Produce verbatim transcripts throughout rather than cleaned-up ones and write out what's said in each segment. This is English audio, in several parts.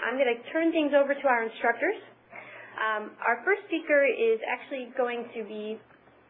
I'm going to turn things over to our instructors. Um, our first speaker is actually going to be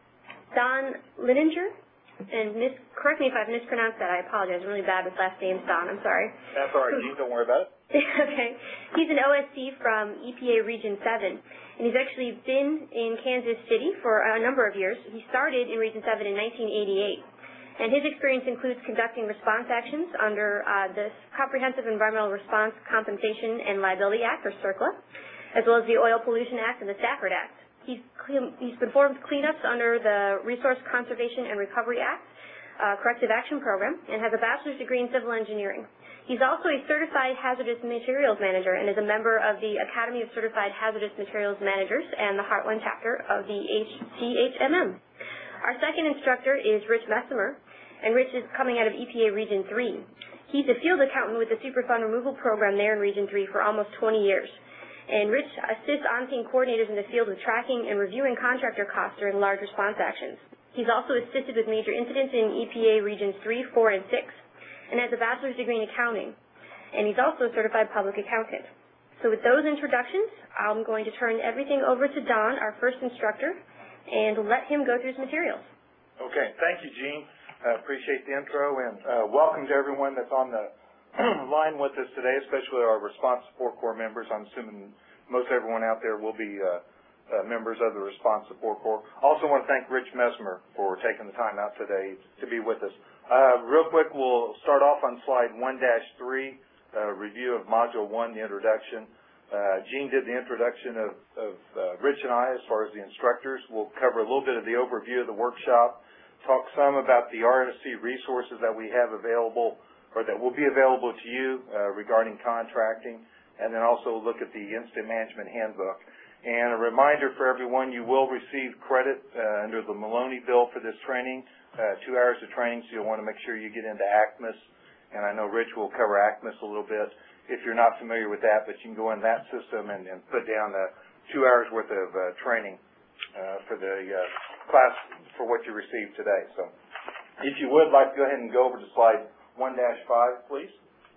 Don Lininger. And mis correct me if I've mispronounced that. I apologize. I'm really bad with last names, Don. I'm sorry. That's all right, Gene. Don't worry about it. Okay. He's an O S C from E P A Region seven, and he's actually been in Kansas City for a number of years. He started in Region seven in nineteen eighty-eight, and his experience includes conducting response actions under uh, the Comprehensive Environmental Response Compensation and Liability Act, or CERCLA, as well as the Oil Pollution Act and the Stafford Act. He's, he's performed cleanups under the Resource Conservation and Recovery Act, uh, Corrective Action Program, and has a bachelor's degree in civil engineering. He's also a certified hazardous materials manager and is a member of the Academy of Certified Hazardous Materials Managers and the Heartland chapter of the H C H M M. Our second instructor is Rich Messimer, and Rich is coming out of E P A Region three. He's a field accountant with the Superfund Removal Program there in Region three for almost twenty years. And Rich assists on-scene coordinators in the field with tracking and reviewing contractor costs during large response actions. He's also assisted with major incidents in E P A Regions three, four, and six, and has a bachelor's degree in accounting. And he's also a certified public accountant. So with those introductions, I'm going to turn everything over to Don, our first instructor, and let him go through his materials. Okay. Thank you, Gene. I uh, appreciate the intro, and uh, welcome to everyone that's on the line with us today, especially our Response Support Corps members. I'm assuming most everyone out there will be uh, uh, members of the Response Support Corps. Also want to thank Rich Messimer for taking the time out today to be with us. Uh, real quick, we'll start off on slide one dash three, uh, review of Module one, the introduction. Uh, Gene did the introduction of, of uh, Rich and I as far as the instructors. We'll cover a little bit of the overview of the workshop, talk some about the R S C resources that we have available or that will be available to you uh, regarding contracting, and then also look at the Incident Management Handbook. And a reminder for everyone, you will receive credit uh, under the Maloney bill for this training, uh, two hours of training, so you'll want to make sure you get into ACMIS. And I know Rich will cover ACMIS a little bit if you're not familiar with that, but you can go in that system and, and put down uh, two hours worth of uh, training uh, for the uh, class for what you received today. So if you would like to go ahead and go over to slide one dash five, please.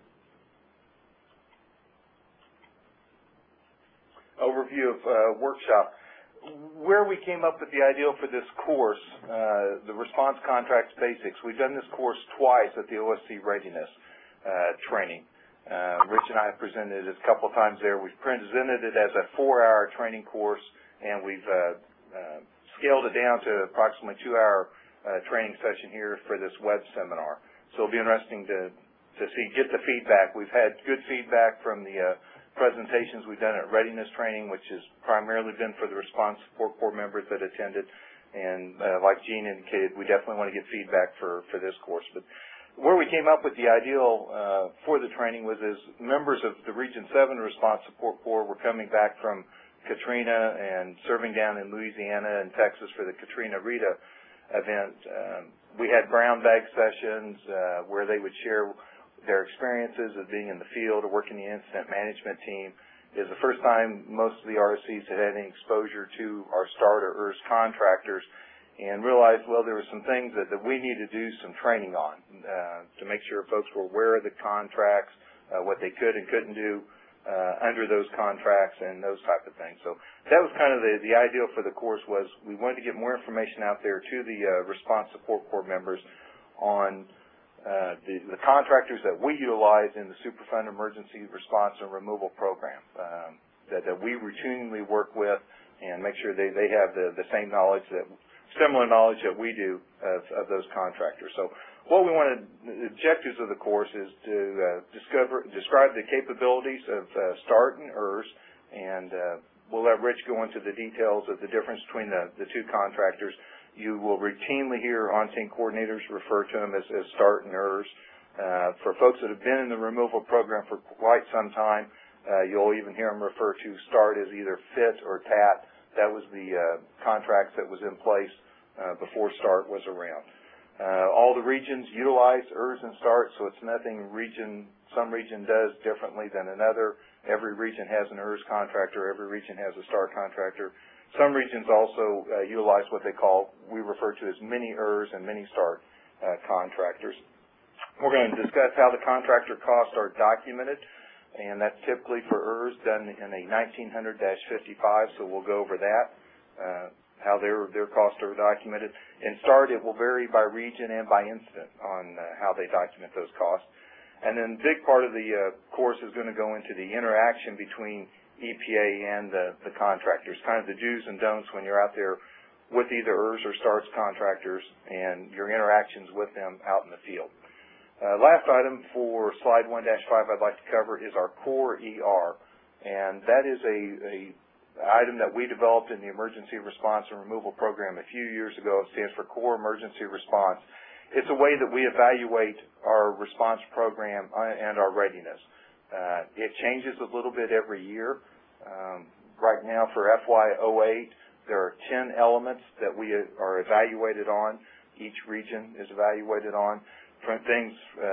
Overview of uh, workshop. Where we came up with the idea for this course, uh, the Response Contracts Basics, we've done this course twice at the O S C Readiness uh, training. Uh, Rich and I have presented it a couple of times there. We've presented it as a four-hour training course, and we've uh, uh, scaled it down to approximately two-hour uh, training session here for this web seminar. So it'll be interesting to, to see, get the feedback. We've had good feedback from the uh, presentations we've done at Readiness Training, which has primarily been for the Response Support Corps members that attended. And uh, like Gene indicated, we definitely want to get feedback for, for this course. But where we came up with the ideal uh, for the training was as members of the Region seven Response Support Corps were coming back from Katrina and serving down in Louisiana and Texas for the Katrina Rita event. Um, we had brown bag sessions uh, where they would share their experiences of being in the field or working the incident management team. It was the first time most of the R S Cs had had any exposure to our START or E R S contractors, and realized, well, there were some things that, that we needed to do some training on uh, to make sure folks were aware of the contracts, uh, what they could and couldn't do uh, under those contracts and those type of things. So that was kind of the, the ideal for the course, was we wanted to get more information out there to the uh, Response Support Corps members on uh, the, the contractors that we utilize in the Superfund Emergency Response and Removal Program um, that, that we routinely work with, and make sure they, they have the, the same knowledge, that similar knowledge that we do of, of those contractors. So what we wanted, the objectives of the course is to uh, discover, describe the capabilities of uh, START and E R S, and uh, we'll let Rich go into the details of the difference between the, the two contractors. You will routinely hear on-scene coordinators refer to them as, as START and E R S. Uh, for folks that have been in the removal program for quite some time, uh, you'll even hear them refer to START as either FIT or T A T. That was the uh, contracts that was in place uh, before START was around. Uh, all the regions utilize E R S and START, so it's nothing region, some region does differently than another. Every region has an E R S contractor. Every region has a START contractor. Some regions also uh, utilize what they call, we refer to as mini E R S and mini START uh, contractors. We're going to discuss how the contractor costs are documented. and that's typically for E R S done in a nineteen hundred dash fifty-five, so we'll go over that, uh, how their, their costs are documented. In START, it will vary by region and by incident on uh, how they document those costs. And then a big part of the uh, course is going to go into the interaction between E P A and the, the contractors, kind of the do's and don'ts when you're out there with either E R S or START's contractors and your interactions with them out in the field. Uh, last item for slide one dash five I'd like to cover is our core E R, and that is a, a item that we developed in the Emergency Response and Removal Program a few years ago. It stands for Core Emergency Response. It's a way that we evaluate our response program and our readiness. Uh, it changes a little bit every year. Um, right now for F Y oh eight, there are ten elements that we are evaluated on. Each region is evaluated on. From things uh,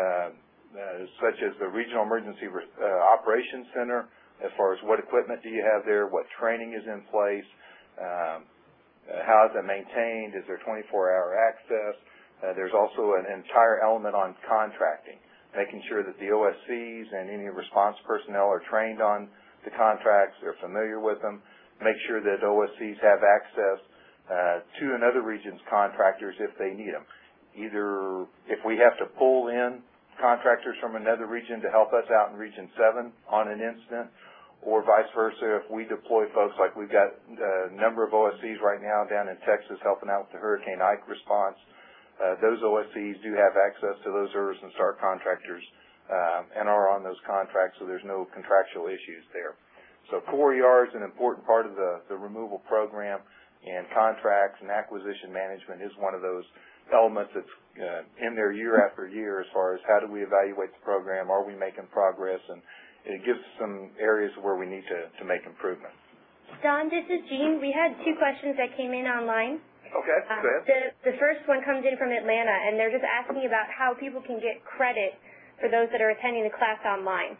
uh, such as the Regional Emergency Re uh, Operations Center, as far as what equipment do you have there, what training is in place, um, uh, how is it maintained, is there twenty-four hour access. Uh, there's also an entire element on contracting, making sure that the O S Cs and any response personnel are trained on the contracts, they're familiar with them, make sure that O S Cs have access uh, to another region's contractors if they need them. Either if we have to pull in contractors from another region to help us out in Region seven on an incident, or vice versa, if we deploy folks, like we've got a number of O S Cs right now down in Texas helping out with the Hurricane Ike response. Uh, those O S Cs do have access to those E R S and START contractors uh, and are on those contracts, so there's no contractual issues there. So core E R is an important part of the, the removal program, and contracts and acquisition management is one of those elements that's uh, in there year after year as far as how do we evaluate the program, are we making progress, and it gives some areas where we need to, to make improvement. Don, this is Jean. We had two questions that came in online. Okay, um, go ahead. The, the first one comes in from Atlanta, and they're just asking about how people can get credit for those that are attending the class online.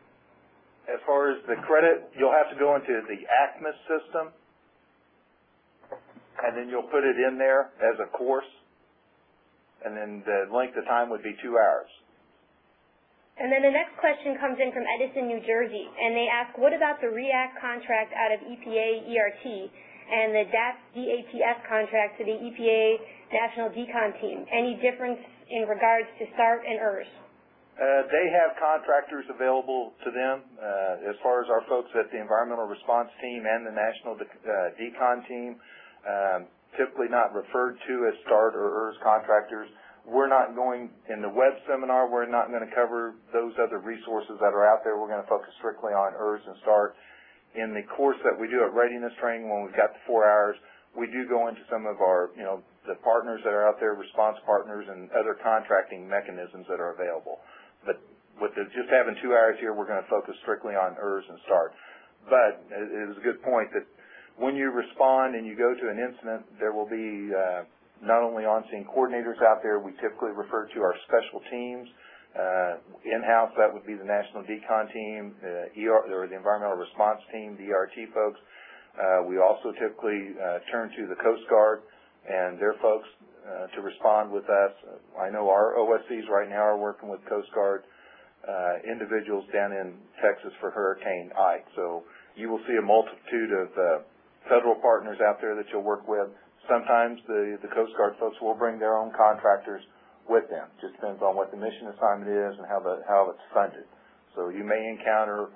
As far as the credit, you'll have to go into the ACMIS system, and then you'll put it in there as a course, and then the length of time would be two hours. And then the next question comes in from Edison, New Jersey, and they ask, what about the REACT contract out of E P A E R T and the D A T D A T S contract to the E P A National Decon Team? Any difference in regards to START and E R S? Uh, they have contractors available to them. Uh, as far as our folks at the Environmental Response Team and the National De uh, Decon Team, um, typically not referred to as START or E R S contractors. We're not going, in the web seminar, we're not going to cover those other resources that are out there. We're going to focus strictly on E R S and START. In the course that we do at readiness training, when we've got the four hours, we do go into some of our, you know, the partners that are out there, response partners, and other contracting mechanisms that are available. But with the, just having two hours here, we're going to focus strictly on E R S and START. But it was a good point that when you respond and you go to an incident, there will be uh, not only on-scene coordinators out there. We typically refer to our special teams. Uh, in-house, that would be the National Decon Team, uh, E R, or the Environmental Response Team, the E R T folks. Uh, we also typically uh, turn to the Coast Guard and their folks uh, to respond with us. I know our O S Cs right now are working with Coast Guard uh, individuals down in Texas for Hurricane Ike. So you will see a multitude of uh, federal partners out there that you'll work with. Sometimes the, the Coast Guard folks will bring their own contractors with them. Just depends on what the mission assignment is and how the how it's funded. So you may encounter,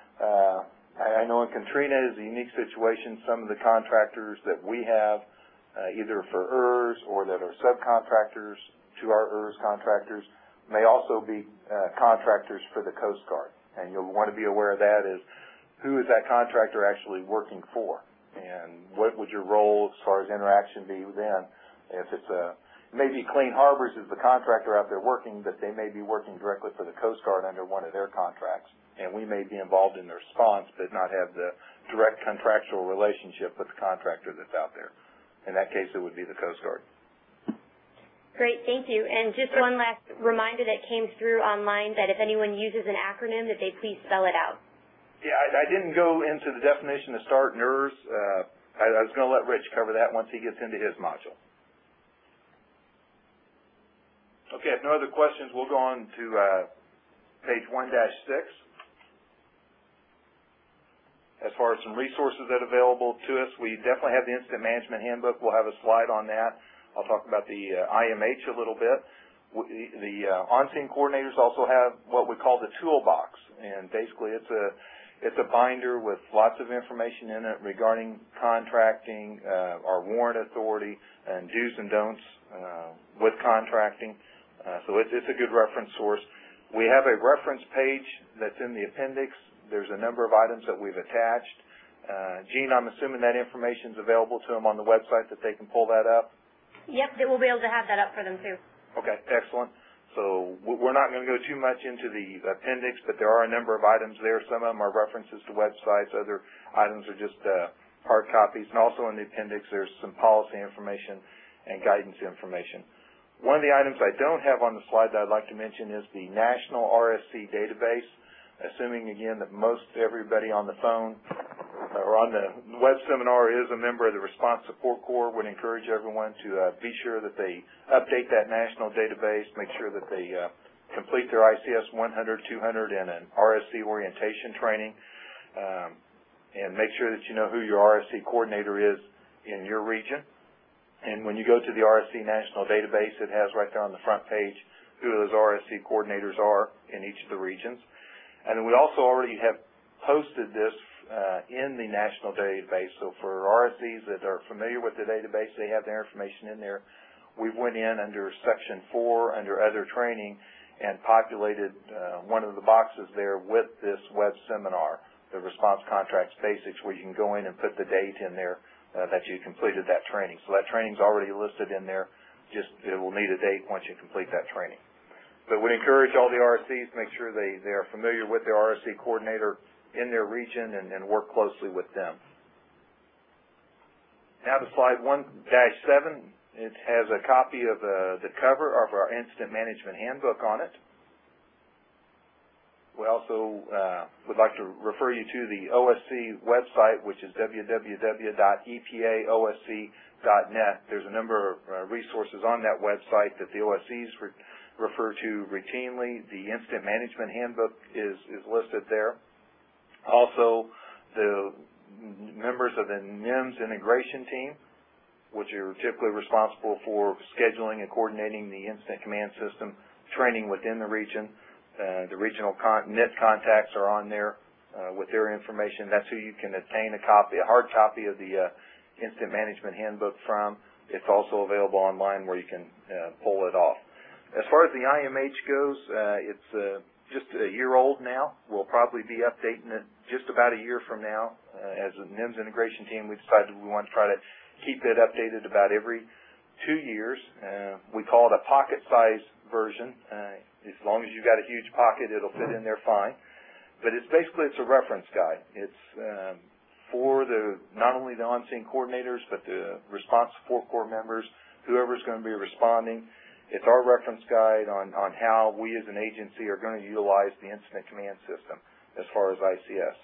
uh, I, I know in Katrina is a unique situation. Some of the contractors that we have, uh, either for E R S or that are subcontractors to our E R S contractors, may also be uh, contractors for the Coast Guard. And you'll want to be aware of that is who is that contractor actually working for? And what would your role as far as interaction be then? If it's a, maybe Clean Harbors is the contractor out there working, but they may be working directly for the Coast Guard under one of their contracts. And we may be involved in the response, but not have the direct contractual relationship with the contractor that's out there. In that case, it would be the Coast Guard. Great, thank you. And just one last reminder that came through online that if anyone uses an acronym, that they please spell it out. Yeah, I, I didn't go into the definition of START and E R S. Uh, I, I was going to let Rich cover that once he gets into his module. Okay, if no other questions, we'll go on to uh, page one dash six. as far as some resources that are available to us, we definitely have the Incident Management Handbook. We'll have a slide on that. I'll talk about the uh, I M H a little bit. The uh, on-scene coordinators also have what we call the toolbox, and basically it's a it's a binder with lots of information in it regarding contracting, uh, our warrant authority, and do's and don'ts uh, with contracting. Uh, so it's, it's a good reference source. We have a reference page that's in the appendix. There's a number of items that we've attached. Uh, Gene, I'm assuming that information is available to them on the website, that they can pull that up? Yep, that we'll be able to have that up for them too. Okay, excellent. So we're not going to go too much into the appendix, but there are a number of items there. Some of them are references to websites. Other items are just uh, hard copies. And also in the appendix, there's some policy information and guidance information. One of the items I don't have on the slide that I'd like to mention is the National R S C database, assuming, again, that most everybody on the phone or on the web seminar is a member of the Response Support Corps. Would encourage everyone to uh, be sure that they update that national database, make sure that they uh, complete their I C S one hundred, two hundred, and an R S C orientation training, um, and make sure that you know who your R S C coordinator is in your region. And when you go to the R S C national database, it has right there on the front page who those R S C coordinators are in each of the regions. And then we also already have posted this Uh, in the national database. So for R S Cs that are familiar with the database, they have their information in there. We went in under section four, under other training, and populated uh, one of the boxes there with this web seminar, the Response Contracts Basics, where you can go in and put the date in there uh, that you completed that training. So that training's already listed in there. Just it will need a date once you complete that training. But would encourage all the R S Cs to make sure they, they are familiar with their R S C coordinator in their region and, and work closely with them. Now to slide one dash seven, it has a copy of uh, the cover of our Incident Management Handbook on it. We also uh, would like to refer you to the O S C website, which is w w w dot e p a o s c dot net. There's a number of uh, resources on that website that the O S Cs re refer to routinely. The Incident Management Handbook is, is listed there. Also, the members of the N I M S integration team, which are typically responsible for scheduling and coordinating the incident command system training within the region. Uh, the regional con N I T contacts are on there uh, with their information. That's who you can obtain a copy, a hard copy of the uh, Incident Management Handbook from. It's also available online where you can uh, pull it off. As far as the I M H goes, uh, it's uh, just a year old now. We'll probably be updating it just about a year from now. Uh, as a N I M S integration team, we decided we want to try to keep it updated about every two years. Uh, we call it a pocket size version. Uh, as long as you've got a huge pocket, it'll fit in there fine. But it's basically, it's a reference guide. It's um, for the not only the on-scene coordinators, but the Response Support Corps members, whoever's going to be responding. It's our reference guide on, on how we as an agency are going to utilize the Incident Command System as far as I C S.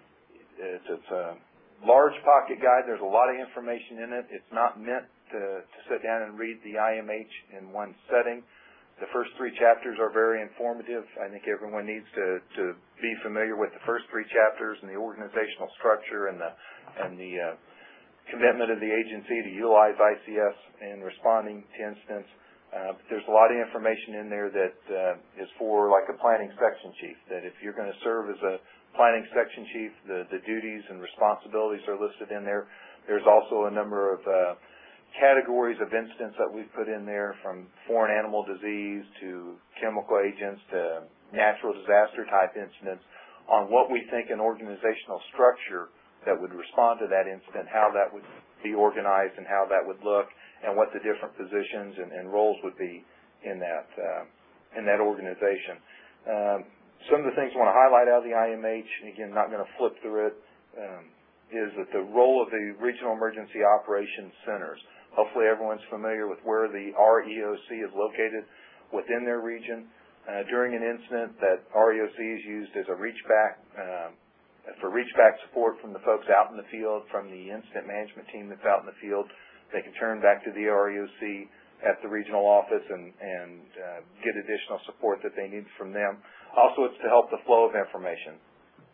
It's, it's a large pocket guide. There's a lot of information in it. It's not meant to, to sit down and read the I M H in one setting. The first three chapters are very informative. I think everyone needs to, to be familiar with the first three chapters and the organizational structure and the, and the uh, commitment of the agency to utilize I C S in responding to incidents. Uh, but there's a lot of information in there that uh, is for like a planning section chief, that if you're going to serve as a planning section chief, the, the duties and responsibilities are listed in there. There's also a number of uh, categories of incidents that we've put in there, from foreign animal disease to chemical agents to natural disaster type incidents, on what we think an organizational structure that would respond to that incident, how that would be organized and how that would look, and what the different positions and, and roles would be in that uh, in that organization. Um, some of the things I want to highlight out of the I M H, again, not going to flip through it, um, is that the role of the Regional Emergency Operations Centers. Hopefully everyone's familiar with where the R E O C is located within their region. Uh, during an incident, that R E O C is used as a reach back, uh, for reach back support from the folks out in the field, from the incident management team that's out in the field. They can turn back to the R E O C at the regional office and, and uh, get additional support that they need from them. Also, it's to help the flow of information.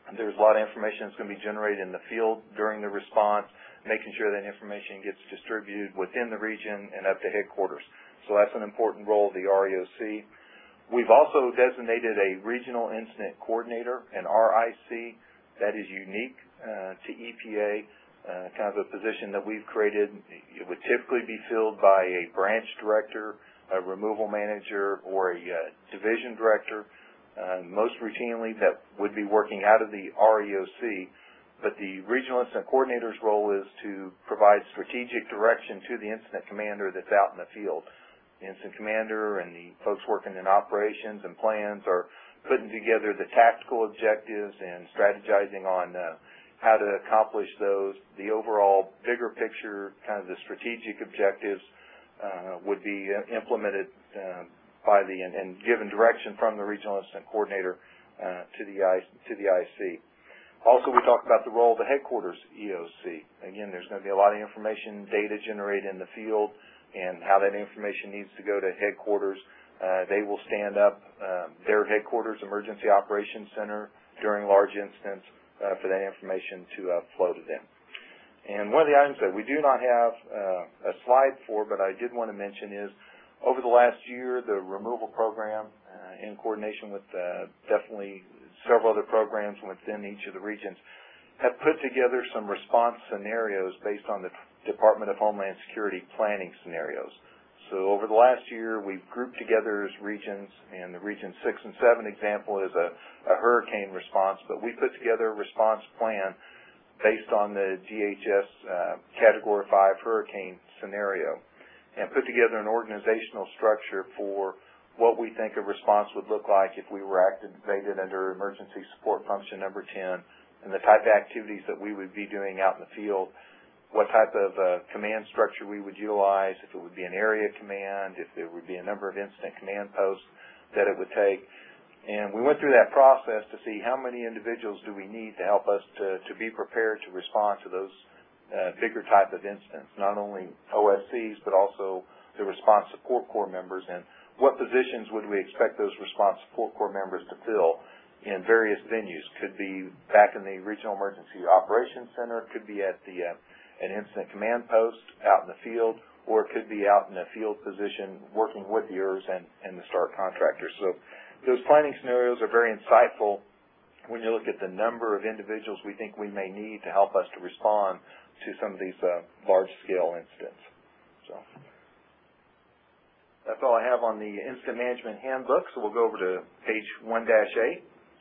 There's a lot of information that's going to be generated in the field during the response, making sure that information gets distributed within the region and up to headquarters. So that's an important role of the R E O C. We've also designated a regional incident coordinator, an R I C, that is unique uh, to E P A, uh, kind of a position that we've created. It would typically be filled by a branch director, a removal manager, or a uh, division director. Uh, most routinely, that would be working out of the R E O C, but the regional incident coordinator's role is to provide strategic direction to the incident commander that's out in the field. The incident commander and the folks working in operations and plans are putting together the tactical objectives and strategizing on uh, how to accomplish those. The overall bigger picture, kind of the strategic objectives, uh, would be implemented uh, by the and, and given direction from the regional incident coordinator uh, to the I, to the I C. Also, we talked about the role of the headquarters E O C. Again, there's going to be a lot of information, data generated in the field, and how that information needs to go to headquarters. Uh, they will stand up uh, their headquarters emergency operations center during large incidents uh, for that information to uh, flow to them. And one of the items that we do not have uh, a slide for, but I did want to mention is, over the last year, the removal program, uh, in coordination with uh, definitely several other programs within each of the regions, have put together some response scenarios based on the Department of Homeland Security planning scenarios. So over the last year, we've grouped together as regions, and the region six and seven example is a, a hurricane response, but we put together a response plan based on the D H S uh, Category five hurricane scenario, and put together an organizational structure for what we think a response would look like if we were activated under emergency support function number ten, and the type of activities that we would be doing out in the field, what type of uh, command structure we would utilize, if it would be an area command, if there would be a number of incident command posts that it would take. And we went through that process to see how many individuals do we need to help us to, to be prepared to respond to those uh, bigger type of incidents, not only O S Cs, but also the response support corps members, and what positions would we expect those response support corps members to fill in various venues. Could be back in the Regional Emergency Operations Center, could be at the uh, an incident command post out in the field, or it could be out in a field position working with the E R S and, and the START contractors. So those planning scenarios are very insightful when you look at the number of individuals we think we may need to help us to respond to some of these uh, large-scale incidents. So that's all I have on the Incident Management Handbook, so we'll go over to page one dash eight.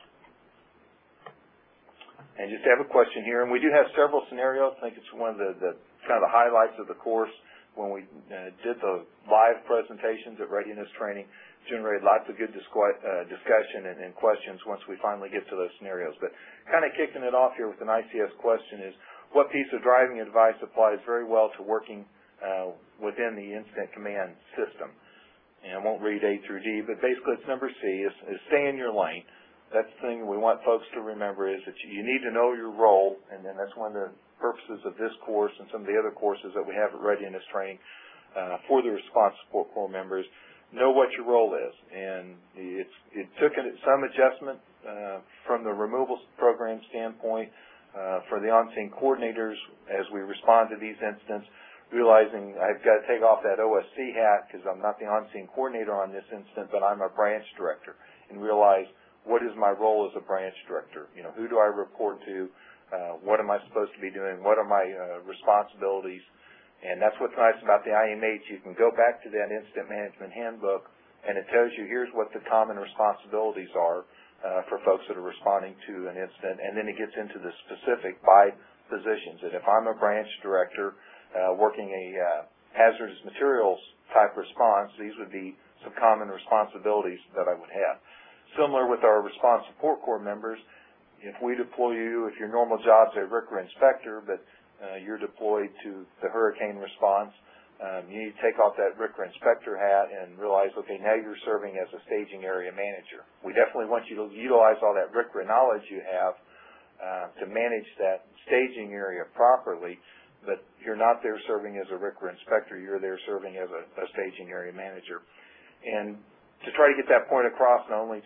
And just have a question here, and we do have several scenarios. I think it's one of the, the kind of the highlights of the course when we uh, did the live presentations at readiness training, generated lots of good disqu uh, discussion and, and questions once we finally get to those scenarios. But kind of kicking it off here with an I C S question is, what piece of driving advice applies very well to working uh, within the incident command system? And I won't read A through D, but basically it's number C, is, is stay in your lane. That's the thing we want folks to remember, is that you need to know your role, and then that's one of the purposes of this course and some of the other courses that we have at readiness training uh, for the response support corps members. Know what your role is, and it's, it took some adjustment uh, from the removal program standpoint uh, for the on-scene coordinators as we respond to these incidents, realizing I've got to take off that O S C hat because I'm not the on-scene coordinator on this incident, but I'm a branch director, and realize what is my role as a branch director? You know, who do I report to? Uh, what am I supposed to be doing? What are my uh, responsibilities? And that's what's nice about the I M H. You can go back to that Incident Management Handbook, and it tells you here's what the common responsibilities are uh, for folks that are responding to an incident, and then it gets into the specific by positions. And if I'm a branch director uh, working a uh, hazardous materials type response, these would be some common responsibilities that I would have. Similar with our response support corps members, if we deploy you, if your normal job's a R C R A inspector, but uh, you're deployed to the hurricane response, um, you need to take off that R C R A inspector hat and realize, okay, now you're serving as a staging area manager. We definitely want you to utilize all that R C R A knowledge you have uh, to manage that staging area properly, but you're not there serving as a R C R A inspector. You're there serving as a, a staging area manager. And to try to get that point across, not only to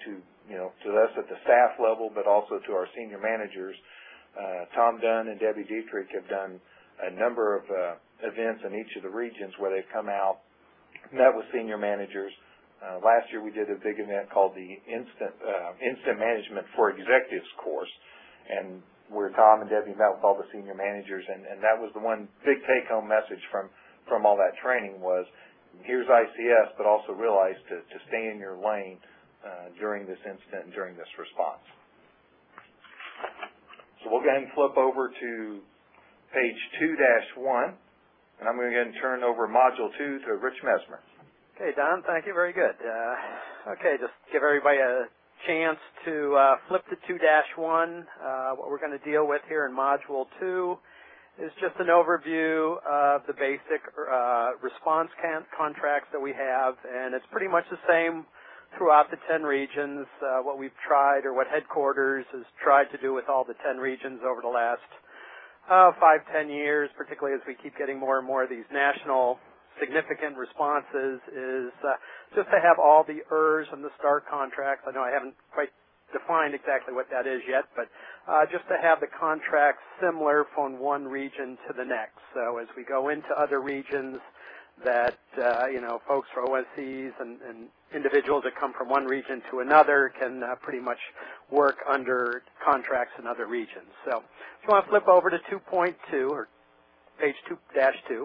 you know, to us at the staff level, but also to our senior managers. Uh, Tom Dunn and Debbie Dietrich have done a number of uh, events in each of the regions where they've come out, met with senior managers. Uh, last year we did a big event called the Instant uh, Instant Management for Executives course, and where Tom and Debbie met with all the senior managers, and, and that was the one big take-home message from, from all that training was, here's I C S, but also realize to, to stay in your lane uh, during this incident and during this response. So we'll go ahead and flip over to page two dash one, and I'm going to go ahead and turn over module two to Rich Mesmer. Okay, Don, thank you. Very good. Uh, okay, just give everybody a chance to uh, flip to two dash one. Uh, what we're going to deal with here in module two is just an overview of the basic uh, response can contracts that we have, and it's pretty much the same throughout the ten regions. Uh, what we've tried, or what headquarters has tried to do with all the ten regions over the last uh, five, ten years, particularly as we keep getting more and more of these national significant responses, is uh, just to have all the E R S and the START contracts. I know I haven't quite defined exactly what that is yet, but uh, just to have the contracts similar from one region to the next. So as we go into other regions, that uh, you know, folks for O S Cs and, and individuals that come from one region to another can uh, pretty much work under contracts in other regions. So if you want to flip over to two point two, or page two dash two,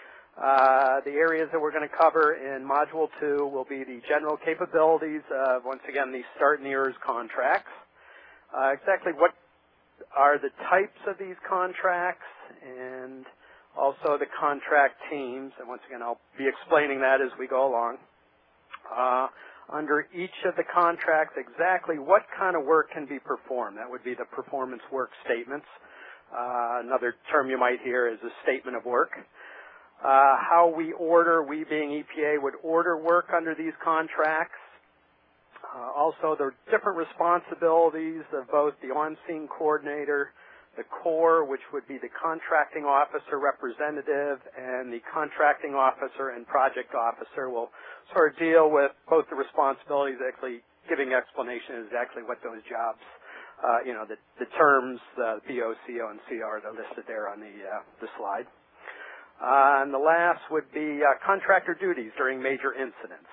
uh, the areas that we're going to cover in module two will be the general capabilities of, once again, the START and E R S contracts. Uh, exactly what are the types of these contracts, and also the contract teams, and once again I'll be explaining that as we go along. Uh, under each of the contracts, exactly what kind of work can be performed. That would be the performance work statements. Uh, another term you might hear is a statement of work. Uh, how we order, we being E P A, would order work under these contracts. Uh, also, the different responsibilities of both the on-scene coordinator, the core, which would be the contracting officer representative, and the contracting officer and project officer will sort of deal with both the responsibilities, actually giving explanation exactly what those jobs, uh, you know, the, the terms, uh, P O, C O, and C R are listed there on the, uh, the slide. Uh, and the last would be uh, contractor duties during major incidents.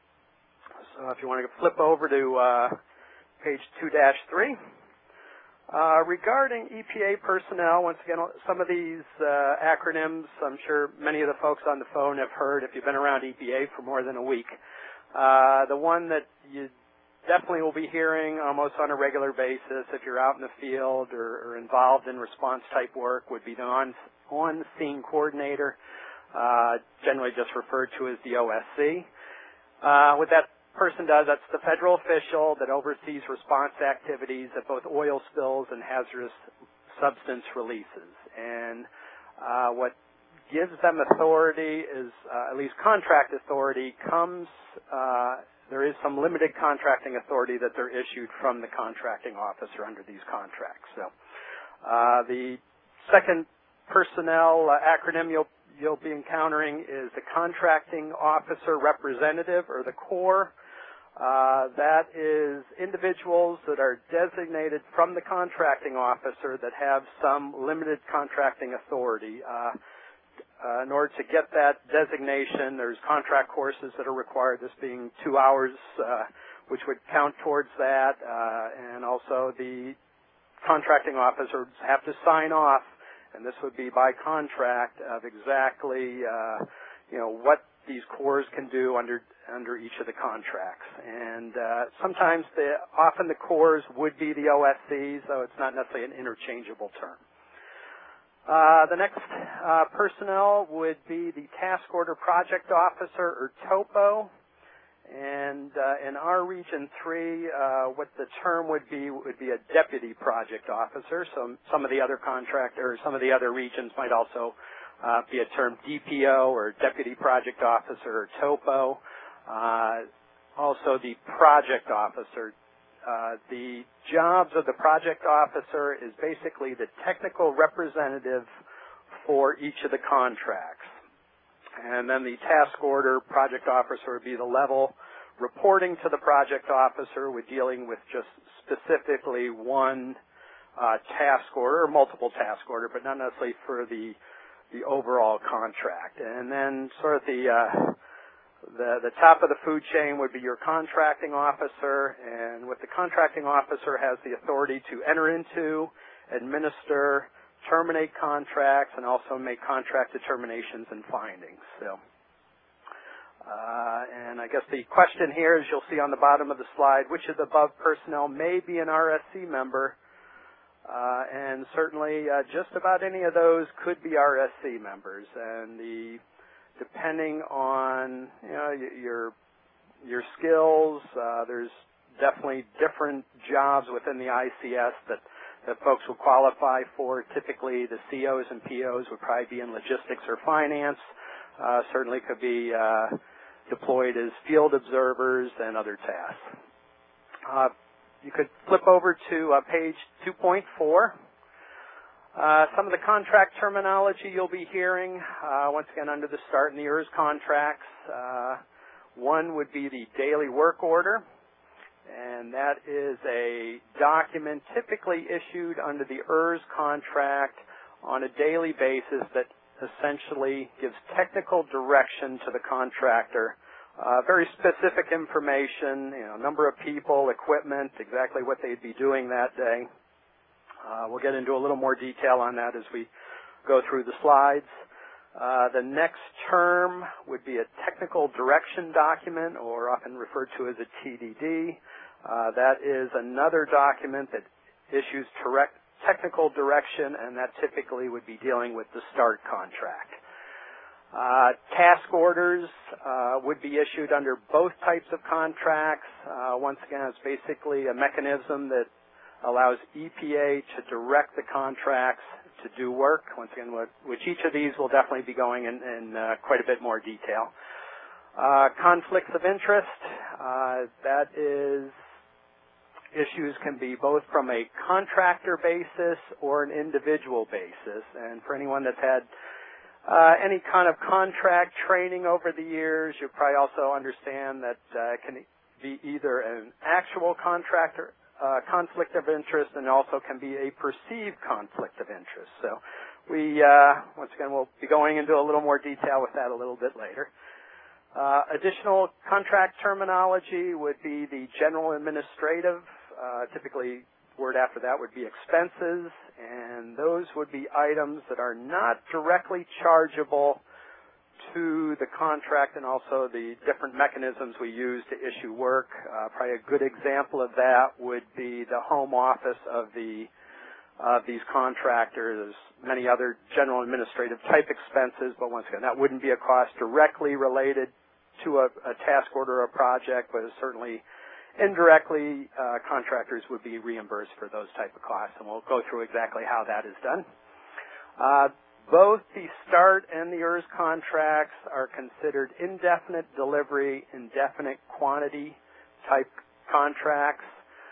So if you want to flip over to uh, page two dash three. Uh, regarding E P A personnel, once again, some of these uh, acronyms, I'm sure many of the folks on the phone have heard if you've been around E P A for more than a week. Uh, the one that you definitely will be hearing almost on a regular basis if you're out in the field or, or involved in response type work would be the on, on-scene coordinator, uh, generally just referred to as the O S C. Uh, what that person does, that's the federal official that oversees response activities at both oil spills and hazardous substance releases. And uh, what gives them authority is, uh, at least contract authority, comes, uh, there is some limited contracting authority that they're issued from the contracting officer under these contracts. So uh, the second personnel uh, acronym you'll, you'll be encountering is the contracting officer representative, or the core. Uh, that is individuals that are designated from the contracting officer that have some limited contracting authority. Uh, uh, in order to get that designation, there's contract courses that are required, this being two hours, uh, which would count towards that, uh, and also the contracting officers have to sign off, and this would be by contract, of exactly uh, you know, what these cores can do under under each of the contracts. And uh, sometimes, the, often the cores would be the O S Cs, so it's not necessarily an interchangeable term. Uh, the next uh, personnel would be the task order project officer, or TOPO. And uh, in our region three, uh, what the term would be would be a deputy project officer. So some of the other contractors, some of the other regions might also Uh, be a term D P O, or Deputy Project Officer, or TOPO. Uh, also the Project Officer. Uh, the jobs of the Project Officer is basically the technical representative for each of the contracts. And then the Task Order Project Officer would be the level reporting to the project officer with dealing with just specifically one uh, task order or multiple task order, but not necessarily for the the overall contract. And then sort of the uh, the the top of the food chain would be your contracting officer, and with the contracting officer has the authority to enter into, administer, terminate contracts, and also make contract determinations and findings. So, uh, and I guess the question here is, you'll see on the bottom of the slide, which of the above personnel may be an R S C member? Uh, and certainly, uh, just about any of those could be R S C members. And the depending on you know your your skills, uh, there's definitely different jobs within the I C S that that folks will qualify for. Typically, the C Os and P Os would probably be in logistics or finance. Uh, certainly could be uh, deployed as field observers and other tasks. Uh, you could flip over to uh, page two point four. Uh, some of the contract terminology you'll be hearing, uh, once again, under the START and the E R S contracts. Uh, one would be the daily work order, and that is a document typically issued under the E R S contract on a daily basis that essentially gives technical direction to the contractor. Uh, very specific information, you know, number of people, equipment, exactly what they'd be doing that day. Uh, we'll get into a little more detail on that as we go through the slides. Uh, the next term would be a technical direction document, or often referred to as a T D D. Uh, that is another document that issues direct technical direction, and that typically would be dealing with the START contract. Uh, task orders uh, would be issued under both types of contracts. Uh, once again, it's basically a mechanism that allows E P A to direct the contracts to do work. Once again, which each of these will definitely be going in, in uh, quite a bit more detail. Uh, conflicts of interest, uh, that is, issues can be both from a contractor basis or an individual basis. And for anyone that's had Uh, any kind of contract training over the years, you probably also understand that uh, it can be either an actual contractor uh, conflict of interest, and also can be a perceived conflict of interest. So we, uh, once again, we'll be going into a little more detail with that a little bit later. Uh, additional contract terminology would be the general administrative. Uh, typically, word after that would be expenses, and those would be items that are not directly chargeable to the contract, and also the different mechanisms we use to issue work. Uh, probably a good example of that would be the home office of the of these contractors. There's many other general administrative type expenses, but once again, that wouldn't be a cost directly related to a, a task order or a project, but is certainly indirectly, uh, contractors would be reimbursed for those type of costs, and we'll go through exactly how that is done. Uh, both the START and the E R S contracts are considered indefinite delivery, indefinite quantity type contracts.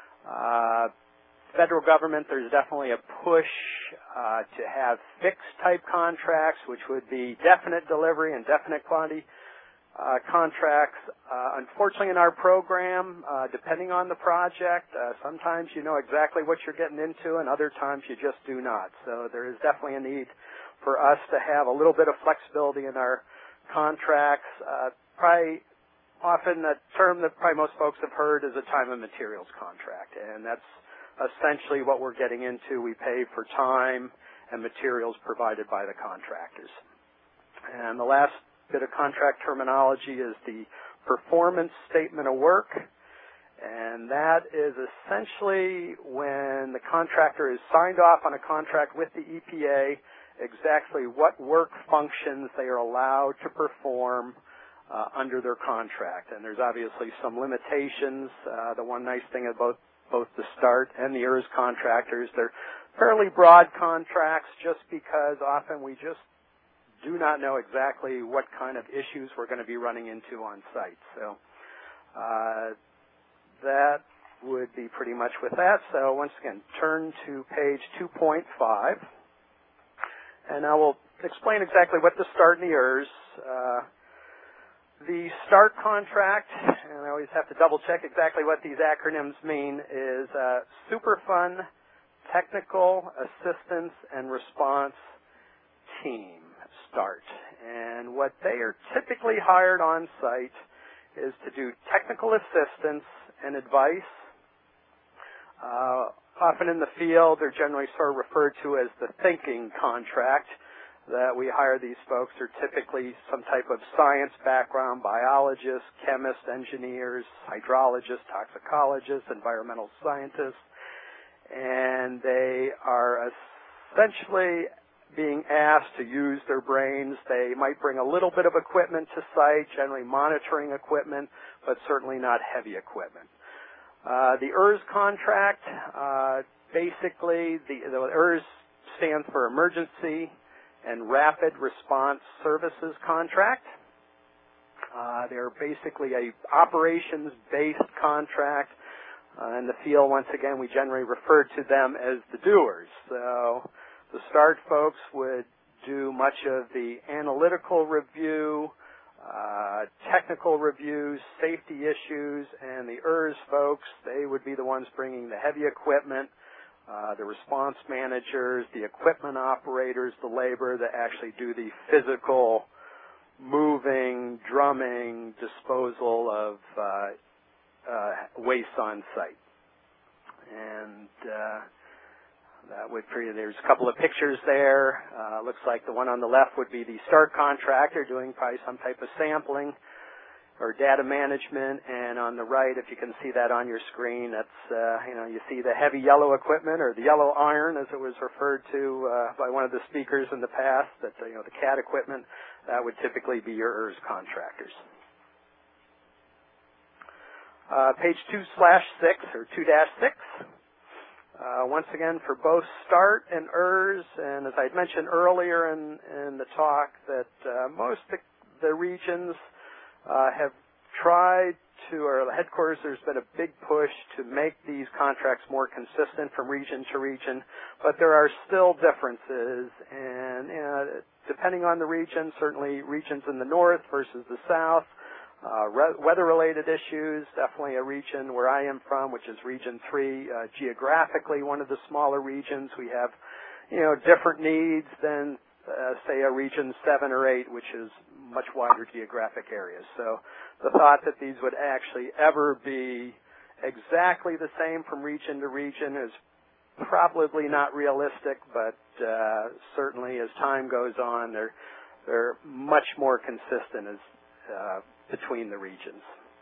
Uh, federal government, there's definitely a push uh, to have fixed type contracts, which would be definite delivery and definite quantity Uh, contracts. Uh, unfortunately, in our program, uh, depending on the project, uh, sometimes you know exactly what you're getting into, and other times you just do not. So there is definitely a need for us to have a little bit of flexibility in our contracts. Uh, probably often the term that probably most folks have heard is a time and materials contract, and that's essentially what we're getting into. We pay for time and materials provided by the contractors. And the last bit of contract terminology is the performance statement of work, and that is essentially when the contractor is signed off on a contract with the E P A, exactly what work functions they are allowed to perform uh, under their contract. And there's obviously some limitations. Uh, the one nice thing about both the START and the E R S contractors, they're fairly broad contracts, just because often we just do not know exactly what kind of issues we're going to be running into on site. So uh, that would be pretty much with that. So once again, turn to page two point five, and I will explain exactly what the START and the E R S. Uh, the START contract, and I always have to double check exactly what these acronyms mean, is uh, Superfund Technical Assistance and Response Team, START. And what they are typically hired on site is to do technical assistance and advice. Uh, often in the field, they're generally sort of referred to as the thinking contract that we hire these folks. Are typically some type of science background, biologists, chemists, engineers, hydrologists, toxicologists, environmental scientists, and they are essentially being asked to use their brains. They might bring a little bit of equipment to site, generally monitoring equipment, but certainly not heavy equipment. Uh, the E R S contract, uh, basically, the, the E R S stands for Emergency and Rapid Response Services Contract. Uh, they're basically a operations-based contract. Uh, in the field, once again, we generally refer to them as the doers. So the START folks would do much of the analytical review, uh, technical reviews, safety issues, and the E R S folks, they would be the ones bringing the heavy equipment, uh, the response managers, the equipment operators, the labor that actually do the physical moving, drumming, disposal of uh, uh, waste on site. And uh, that would be, there's a couple of pictures there. Uh, looks like the one on the left would be the START contractor doing probably some type of sampling or data management, and on the right, if you can see that on your screen, that's, uh, you know, you see the heavy yellow equipment, or the yellow iron, as it was referred to uh, by one of the speakers in the past, that, uh, you know, the C A D equipment, that would typically be your E R S contractors. Uh, page two slash six, or two dash six. Uh, once again, for both START and E R S, and as I mentioned earlier in, in the talk, that uh, most of the, the regions uh, have tried to, or the headquarters, there's been a big push to make these contracts more consistent from region to region, but there are still differences, and you know, depending on the region, certainly regions in the north versus the south, Uh, weather-related issues, definitely a region where I am from, which is Region three, uh, geographically one of the smaller regions. We have, you know, different needs than, uh, say, a Region seven or eight, which is much wider geographic areas. So the thought that these would actually ever be exactly the same from region to region is probably not realistic, but uh, certainly as time goes on, they're, they're much more consistent as uh, between the regions.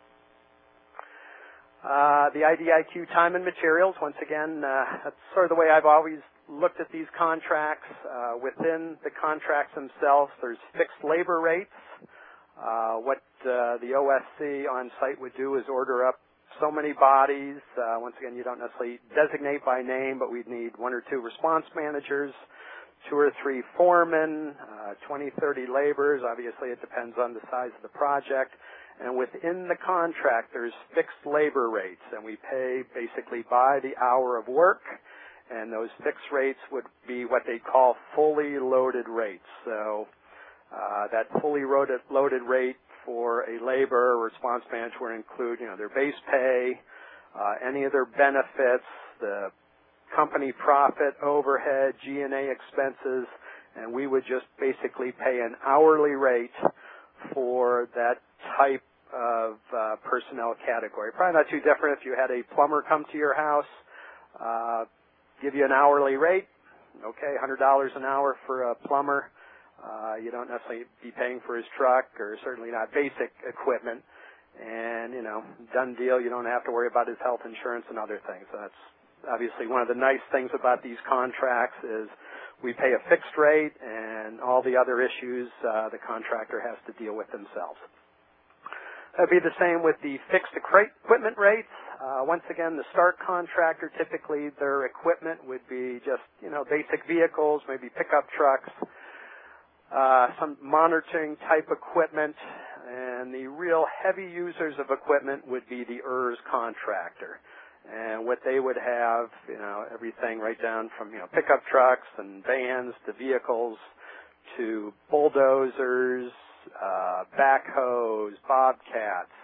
Uh, the I D I Q time and materials, once again, uh, that's sort of the way I've always looked at these contracts. Uh, within the contracts themselves, there's fixed labor rates. Uh, what uh, the O S C on site would do is order up so many bodies. Uh, once again, you don't necessarily designate by name, but we'd need one or two response managers, two or three foremen, uh, twenty, thirty laborers. Obviously, it depends on the size of the project. And within the contract, there's fixed labor rates, and we pay basically by the hour of work, and those fixed rates would be what they call fully loaded rates. So uh, that fully loaded, loaded rate for a labor or response manager would include, you know, their base pay, uh, any of their benefits, the company profit, overhead, G and A expenses, and we would just basically pay an hourly rate for that type of uh, personnel category. Probably not too different if you had a plumber come to your house, uh, give you an hourly rate, okay, one hundred dollars an hour for a plumber. Uh, you don't necessarily be paying for his truck, or certainly not basic equipment, and, you know, done deal, you don't have to worry about his health insurance and other things. So that's obviously one of the nice things about these contracts is we pay a fixed rate, and all the other issues uh, the contractor has to deal with themselves. That would be the same with the fixed equipment rates. Uh, once again, the START contractor, typically their equipment would be just, you know, basic vehicles, maybe pickup trucks, uh, some monitoring type equipment, and the real heavy users of equipment would be the E R S contractor. And what they would have, you know, everything right down from, you know, pickup trucks and vans to vehicles to bulldozers, uh, backhoes, bobcats,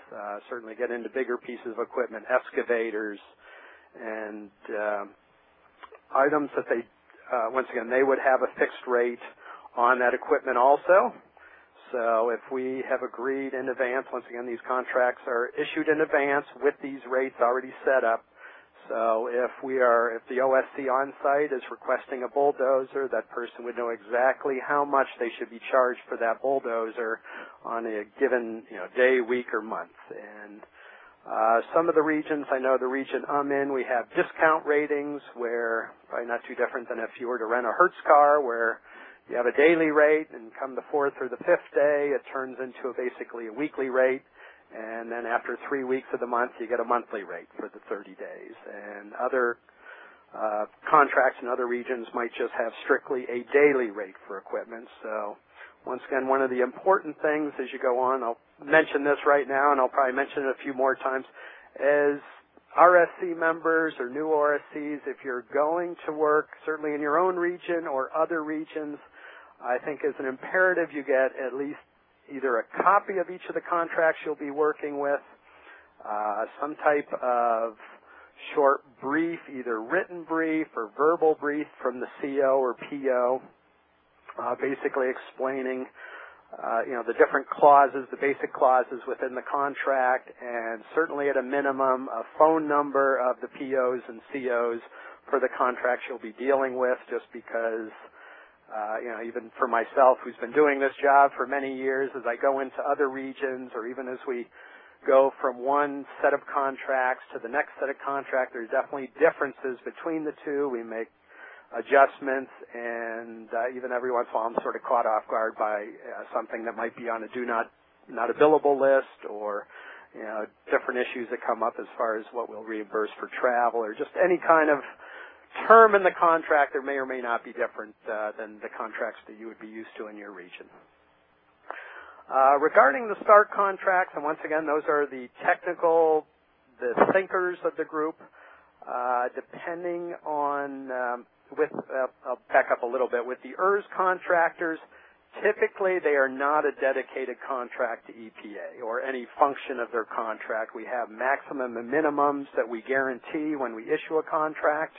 uh, certainly get into bigger pieces of equipment, excavators, and uh, items that they, uh, once again, they would have a fixed rate on that equipment also. So if we have agreed in advance, once again, these contracts are issued in advance with these rates already set up. So if we are, if the O S C on site is requesting a bulldozer, that person would know exactly how much they should be charged for that bulldozer on a given, you know, day, week, or month. And uh, some of the regions, I know the region I'm in, we have discount ratings where, probably not too different than if you were to rent a Hertz car, where you have a daily rate, and come the fourth or the fifth day, it turns into a, basically a weekly rate. And then after three weeks of the month, you get a monthly rate for the thirty days. And other uh, contracts in other regions might just have strictly a daily rate for equipment. So once again, one of the important things as you go on, I'll mention this right now, and I'll probably mention it a few more times, as R S C members or new R S Cs, if you're going to work, certainly in your own region or other regions, I think as an imperative you get at least either a copy of each of the contracts you'll be working with, uh, some type of short brief, either written brief or verbal brief from the C O or P O, uh, basically explaining, uh, you know, the different clauses, the basic clauses within the contract, and certainly at a minimum a phone number of the P Os and C Os for the contracts you'll be dealing with, just because Uh, you know, even for myself, who's been doing this job for many years, as I go into other regions, or even as we go from one set of contracts to the next set of contracts, there's definitely differences between the two. We make adjustments, and uh, even every once in a while I'm sort of caught off guard by uh, something that might be on a do not, not a billable list, or, you know, different issues that come up as far as what we'll reimburse for travel, or just any kind of term in the contract that may or may not be different uh, than the contracts that you would be used to in your region. Uh, regarding the START contracts, and once again, those are the technical, the thinkers of the group, uh, depending on, um, with, uh, I'll back up a little bit, with the E R S contractors, typically they are not a dedicated contract to E P A or any function of their contract. We have maximum and minimums that we guarantee when we issue a contract,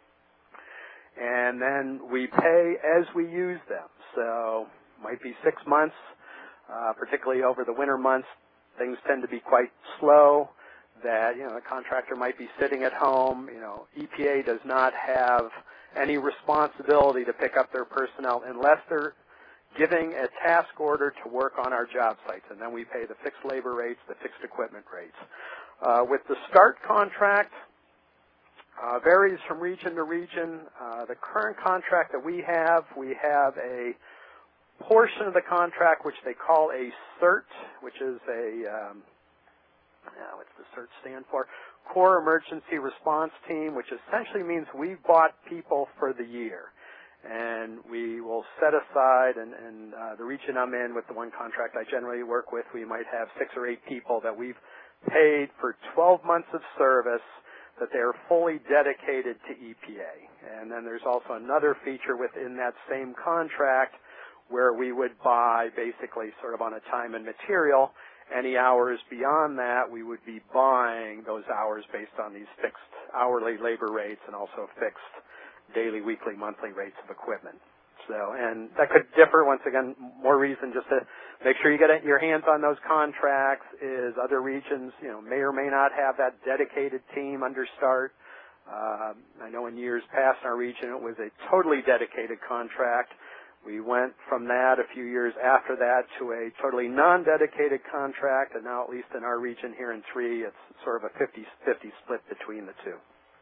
and then we pay as we use them. So might be six months, uh, particularly over the winter months. Things tend to be quite slow, that, you know, the contractor might be sitting at home. You know, E P A does not have any responsibility to pick up their personnel unless they're giving a task order to work on our job sites, and then we pay the fixed labor rates, the fixed equipment rates. Uh, with the START contract, Uh, varies from region to region. Uh, the current contract that we have, we have a portion of the contract which they call a CERT, which is a, um, yeah, what's the CERT stand for? Core Emergency Response Team, which essentially means we've bought people for the year. And we will set aside, and, and uh, the region I'm in with the one contract I generally work with, we might have six or eight people that we've paid for twelve months of service, that they are fully dedicated to E P A. And then there's also another feature within that same contract where we would buy basically sort of on a time and material. Any hours beyond that, we would be buying those hours based on these fixed hourly labor rates and also fixed daily, weekly, monthly rates of equipment. So, and that could differ, once again, more reason just to make sure you get your hands on those contracts is other regions, you know, may or may not have that dedicated team under START. Uh, I know in years past in our region it was a totally dedicated contract. We went from that a few years after that to a totally non-dedicated contract, and now at least in our region here in three, it's sort of a fifty fifty split between the two.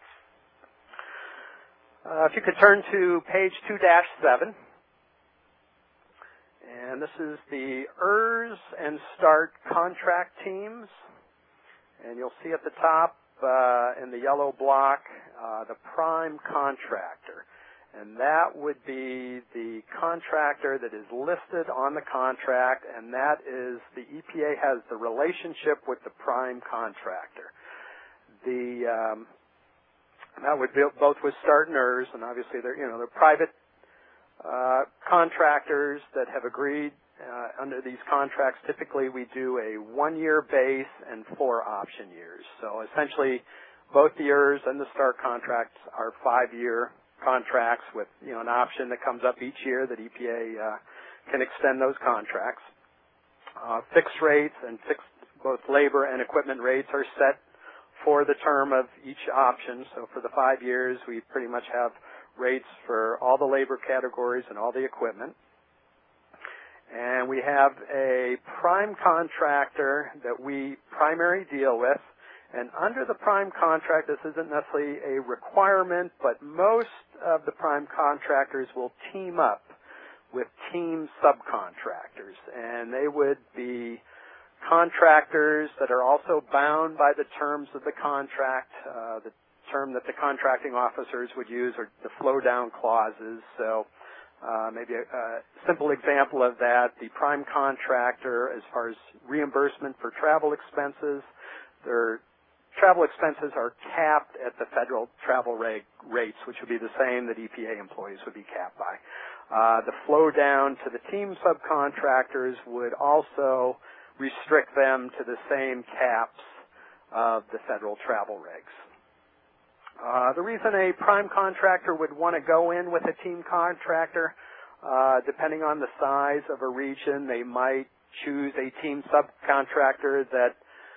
Uh, if you could turn to page two dash seven. And this is the E R S and START contract teams. And you'll see at the top uh, in the yellow block uh, the prime contractor. And that would be the contractor that is listed on the contract, and that is the E P A has the relationship with the prime contractor. The um, That would be both with START and E R S, and obviously they're, you know, they're private uh, contractors that have agreed uh, under these contracts, typically we do a one-year base and four option years. So essentially, both the E R S and the START contracts are five-year contracts with, you know, an option that comes up each year that E P A uh, can extend those contracts. Uh, fixed rates and fixed both labor and equipment rates are set for the term of each option. So for the five years, we pretty much have rates for all the labor categories and all the equipment. And we have a prime contractor that we primary deal with. And under the prime contract, this isn't necessarily a requirement, but most of the prime contractors will team up with team subcontractors. And they would be contractors that are also bound by the terms of the contract. Uh, the term that the contracting officers would use are the flow-down clauses. So uh, maybe a, a simple example of that, the prime contractor, as far as reimbursement for travel expenses, their travel expenses are capped at the federal travel rate, rates, which would be the same that E P A employees would be capped by. Uh, the flow down to the team subcontractors would also restrict them to the same caps of the federal travel regs. Uh, the reason a prime contractor would want to go in with a team contractor, uh, depending on the size of a region, they might choose a team subcontractor that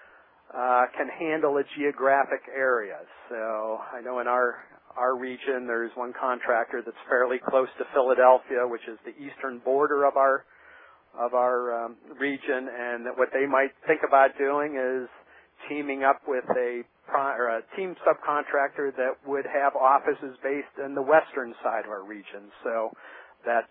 uh, can handle a geographic area. So I know in our our region there's one contractor that's fairly close to Philadelphia, which is the eastern border of our of our um, region, and that what they might think about doing is teaming up with a, or a team subcontractor that would have offices based in the western side of our region. So that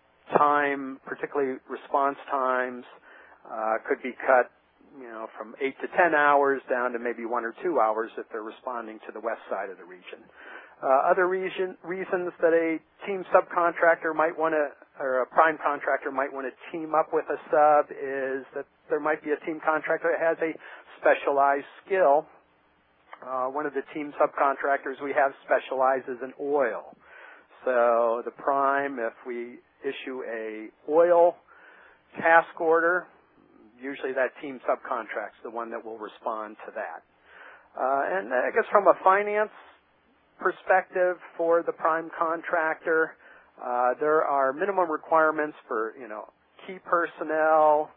time, particularly response times, uh, could be cut, you know, from eight to ten hours down to maybe one or two hours if they're responding to the west side of the region. Uh, other region, reasons that a team subcontractor might want to, or a prime contractor might want to team up with a sub is that there might be a team contractor that has a specialized skill. Uh, one of the team subcontractors we have specializes in oil. So the prime, if we issue a oil task order, usually that team subcontracts the one that will respond to that. Uh, and I guess from a finance perspective for the prime contractor, uh, there are minimum requirements for, you know, key personnel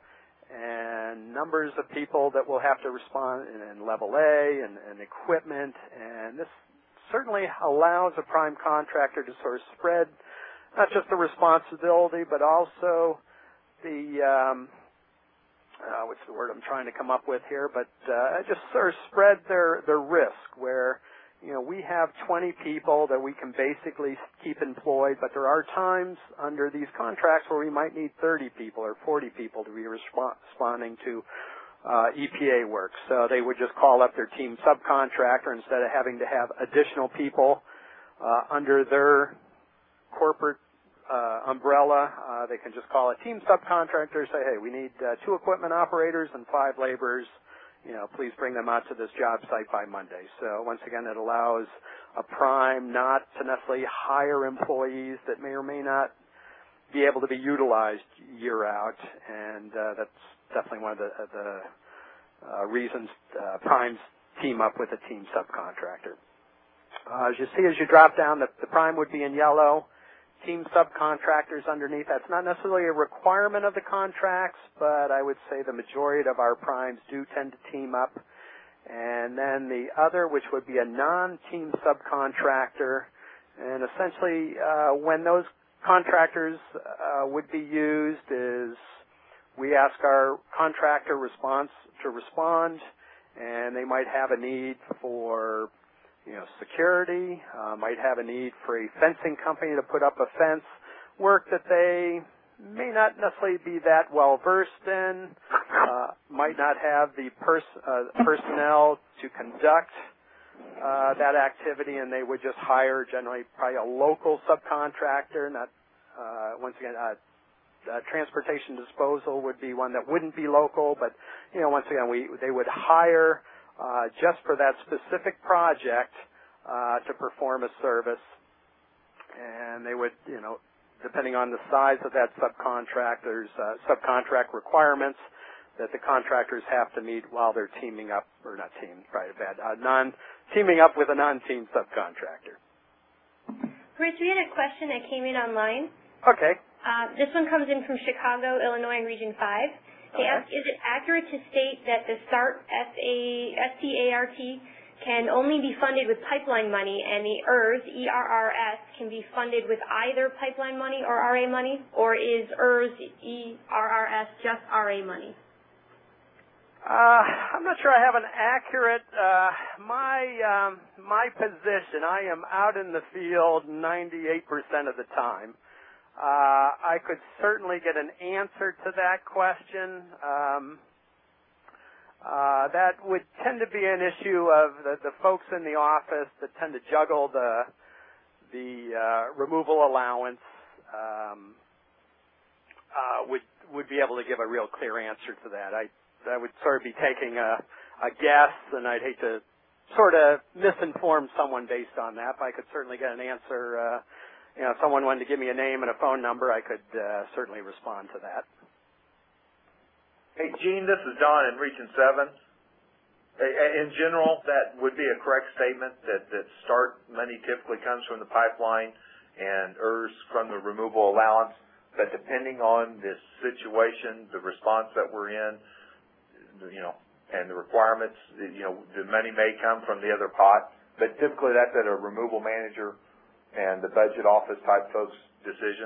and numbers of people that will have to respond in, in level A and, and equipment. And this certainly allows a prime contractor to sort of spread not just the responsibility, but also the, um, uh, what's the word I'm trying to come up with here, but uh, just sort of spread their, their risk where, you know, we have twenty people that we can basically keep employed, but there are times under these contracts where we might need thirty people or forty people to be resp- responding to uh, E P A work. So they would just call up their team subcontractor instead of having to have additional people uh, under their corporate uh, umbrella. Uh, they can just call a team subcontractor, say, hey, we need uh, two equipment operators and five laborers. You know, please bring them out to this job site by Monday. So once again, it allows a prime not to necessarily hire employees that may or may not be able to be utilized year out, and uh, that's definitely one of the, uh, the uh, reasons uh, primes team up with a team subcontractor. Uh, as you see, as you drop down, the, the prime would be in yellow. Team subcontractors underneath. That's not necessarily a requirement of the contracts, but I would say the majority of our primes do tend to team up. And then the other, which would be a non-team subcontractor, and essentially uh, when those contractors uh, would be used is we ask our contractor response to respond, and they might have a need for, you know, security, uh, might have a need for a fencing company to put up a fence, work that they may not necessarily be that well versed in, uh, might not have the pers- uh, personnel to conduct uh, that activity, and they would just hire generally probably a local subcontractor. Not uh, once again, uh, uh, transportation disposal would be one that wouldn't be local, but you know, once again, we they would hire Uh, just for that specific project uh, to perform a service, and they would, you know, depending on the size of that subcontractor's uh, subcontract requirements that the contractors have to meet while they're teaming up, or not team, probably bad, uh, non teaming up with a non-team subcontractor. Rich, we had a question that came in online. Okay. Uh, this one comes in from Chicago, Illinois, in Region five. They Okay. ask, is it accurate to state that the START, S T A R T, can only be funded with pipeline money, and the E R S, E R R S, can be funded with either pipeline money or R A money, or is E R S, E R R S just R A money? Uh, I'm not sure I have an accurate, uh, my, um, my position, I am out in the field ninety-eight percent of the time. Uh, I could certainly get an answer to that question. Um, uh, that would tend to be an issue of the, the folks in the office that tend to juggle the, the, uh, removal allowance, um, uh, would, would be able to give a real clear answer to that. I, I would sort of be taking a, a guess, and I'd hate to sort of misinform someone based on that, but I could certainly get an answer. Uh, you know, if someone wanted to give me a name and a phone number, I could uh, certainly respond to that. Hey, Gene, this is Don in Region seven. In general, that would be a correct statement that, that START money typically comes from the pipeline and E R S from the removal allowance, but depending on the situation, the response that we're in, you know, and the requirements, you know, the money may come from the other pot, but typically that's at a removal manager and the budget office type folks' decision.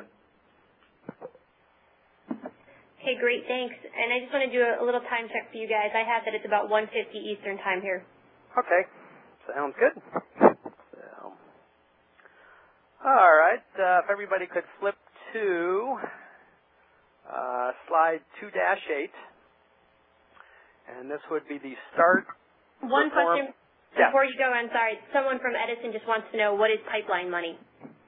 Okay, great, thanks. And I just want to do a, a little time check for you guys. I have that it's about one fifty Eastern time here. Okay, sounds good. So, all right, uh, if everybody could flip to uh, slide two dash eight. And this would be the START. One question yeah. before you go, I'm sorry. Someone from Edison just wants to know, what is pipeline money?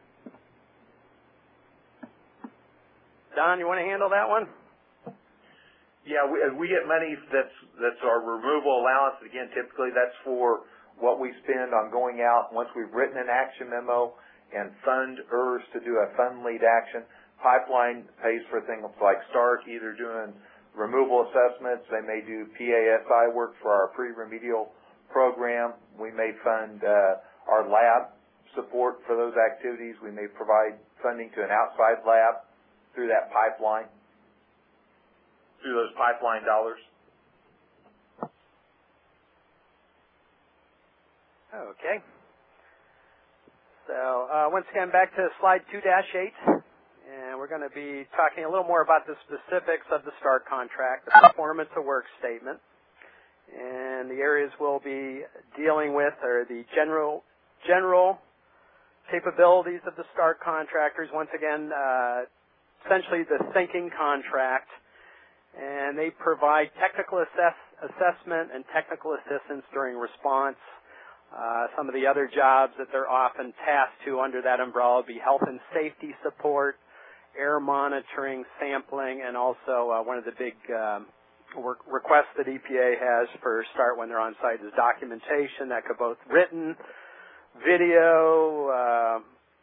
Don, you want to handle that one? Yeah, we, we get money that's, that's our removal allowance. Again, typically that's for what we spend on going out once we've written an action memo and fund E R S to do a fund lead action. Pipeline pays for things like START, either doing removal assessments. They may do P A S I work for our pre-remedial program. We may fund uh, our lab support for those activities. We may provide funding to an outside lab through that pipeline, through those pipeline dollars. Okay. So uh, once again, back to slide two dash eight. And we're going to be talking a little more about the specifics of the START contract, the performance of work statement. And the areas we'll be dealing with are the general general capabilities of the START contractors. Once again, uh, essentially the thinking contract. And they provide technical assess assessment and technical assistance during response. Uh, some of the other jobs that they're often tasked to under that umbrella would be health and safety support, air monitoring, sampling, and also uh, one of the big um, work requests that E P A has for START when they're on site is documentation. That could both written, video, uh,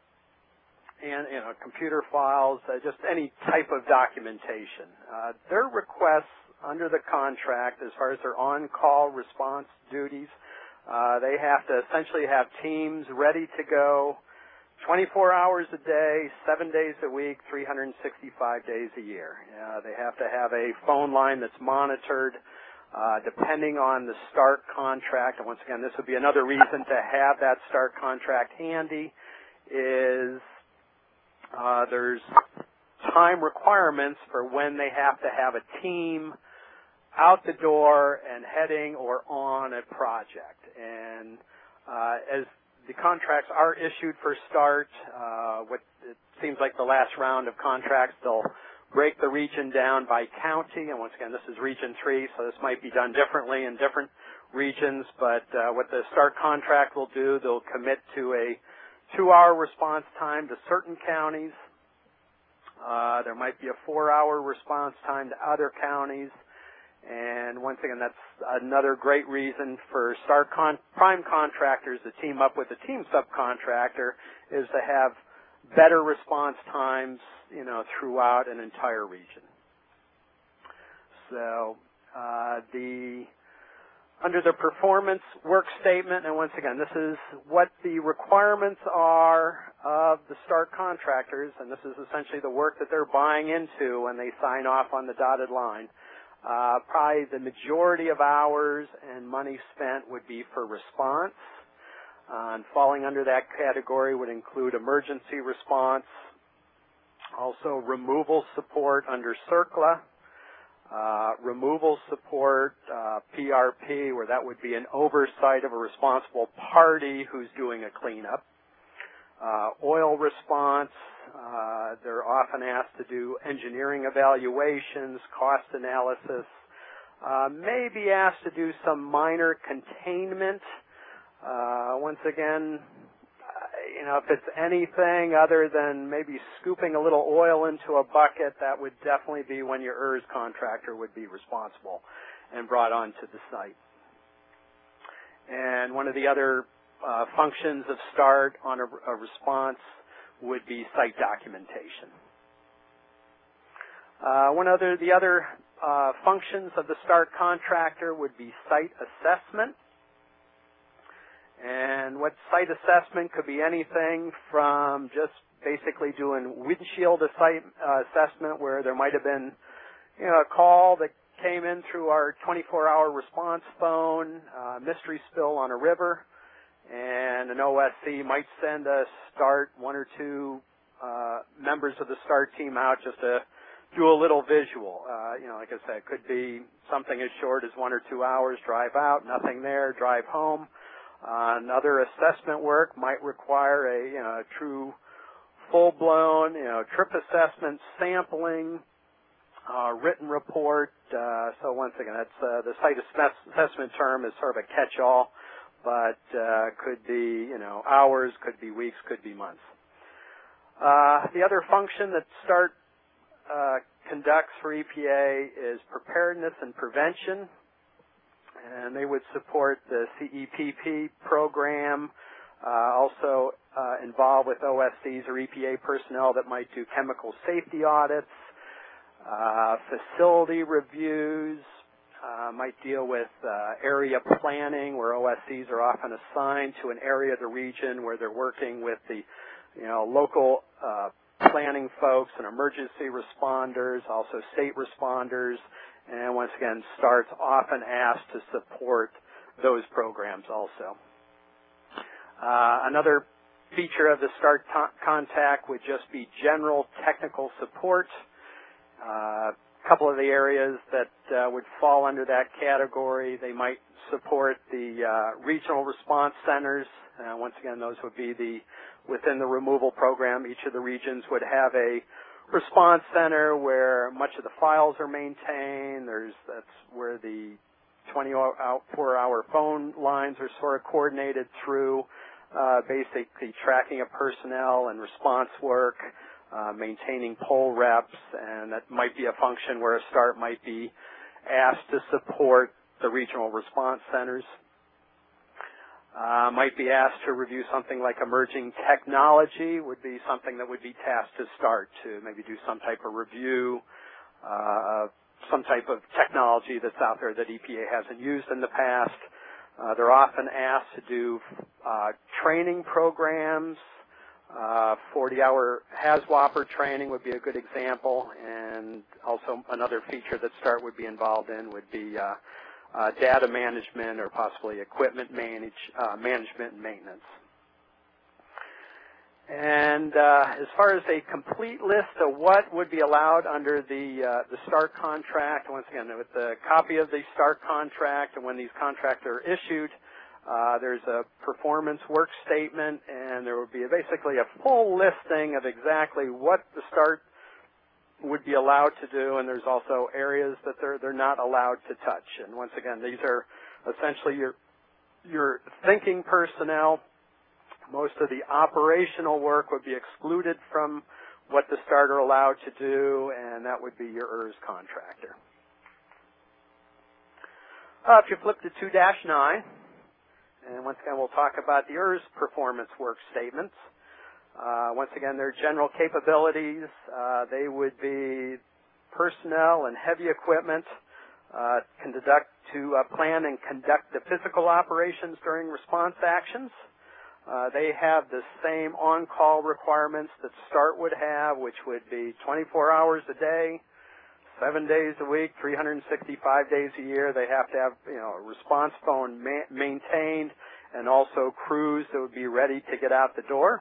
and you know, computer files, uh, just any type of documentation. Uh, their requests under the contract, as far as their on-call response duties, uh, they have to essentially have teams ready to go twenty-four hours a day, seven days a week, three hundred sixty-five days a year. Uh, they have to have a phone line that's monitored uh, depending on the START contract. And once again, this would be another reason to have that START contract handy is uh, there's time requirements for when they have to have a team out the door and heading or on a project. And uh, as the contracts are issued for START, uh, what it seems like the last round of contracts, they'll break the region down by county. And once again, this is Region three, so this might be done differently in different regions. But uh, what the START contract will do, they'll commit to a two-hour response time to certain counties. Uh, there might be a four-hour response time to other counties. And once again, that's another great reason for START con prime contractors to team up with a team subcontractor is to have better response times, you know, throughout an entire region. So uh, the under the performance work statement, and once again, this is what the requirements are of the START contractors, and this is essentially the work that they're buying into when they sign off on the dotted line. Uh, probably the majority of hours and money spent would be for response. Uh, and falling under that category would include emergency response, also removal support under CERCLA, uh, removal support, uh, P R P, where that would be an oversight of a responsible party who's doing a cleanup. Uh, oil response, uh, they're often asked to do engineering evaluations, cost analysis, uh, may be asked to do some minor containment. Uh, once again, you know, if it's anything other than maybe scooping a little oil into a bucket, that would definitely be when your E R S contractor would be responsible and brought onto the site. And one of the other uh, functions of START on a, a response would be site documentation. Uh, one other, the other uh, functions of the START contractor would be site assessment. And what site assessment could be anything from just basically doing windshield site uh, assessment, where there might have been, you know, a call that came in through our twenty-four hour response phone, uh, mystery spill on a river, and an O S C might send a START, one or two uh, members of the START team out just to do a little visual. Uh, you know, like I said, it could be something as short as one or two hours, drive out, nothing there, drive home. Uh, another assessment work might require a, you know, a true full-blown, you know, trip assessment, sampling, uh, written report. Uh, so once again, that's uh, the site assessment term is sort of a catch-all, but uh, could be, you know, hours, could be weeks, could be months. Uh, the other function that START uh, conducts for E P A is preparedness and prevention. And they would support the C E P P program, uh, also uh, involved with O S Cs or E P A personnel that might do chemical safety audits, uh, facility reviews, uh, might deal with uh, area planning, where O S Cs are often assigned to an area of the region where they're working with the, you know, local uh, planning folks and emergency responders, also state responders. And once again, START's often asked to support those programs also. Uh, another feature of the START contact would just be general technical support. A uh, couple of the areas that uh, would fall under that category, they might support the uh, regional response centers. Uh, once again, those would be the, within the removal program, each of the regions would have a response center where much of the files are maintained. There's, that's where the twenty-four hour phone lines are sort of coordinated through, uh, basically tracking of personnel and response work, uh, maintaining poll reps, and that might be a function where a START might be asked to support the regional response centers. Uh, might be asked to review something like emerging technology, would be something that would be tasked to START to maybe do some type of review, uh, some type of technology that's out there that E P A hasn't used in the past. Uh, they're often asked to do uh, training programs. Uh, forty hour HAZWOPER training would be a good example, and also another feature that START would be involved in would be uh, Uh, data management or possibly equipment manage, uh, management and maintenance. And uh, as far as a complete list of what would be allowed under the, uh, the START contract, once again, with the copy of the START contract and when these contracts are issued, uh, there's a performance work statement, and there would be a, basically a full listing of exactly what the START would be allowed to do, and there's also areas that they're they're not allowed to touch. And once again, these are essentially your your thinking personnel. Most of the operational work would be excluded from what the START are allowed to do, and that would be your E R S contractor. Uh, if you flip to two dash nine, and once again we'll talk about the E R S performance work statements. Uh, once again, their general capabilities, uh, they would be personnel and heavy equipment, uh, conduct to uh, plan and conduct the physical operations during response actions. Uh, they have the same on-call requirements that START would have, which would be twenty-four hours a day, seven days a week, three hundred sixty-five days a year. They have to have, you know, a response phone ma- maintained, and also crews that would be ready to get out the door.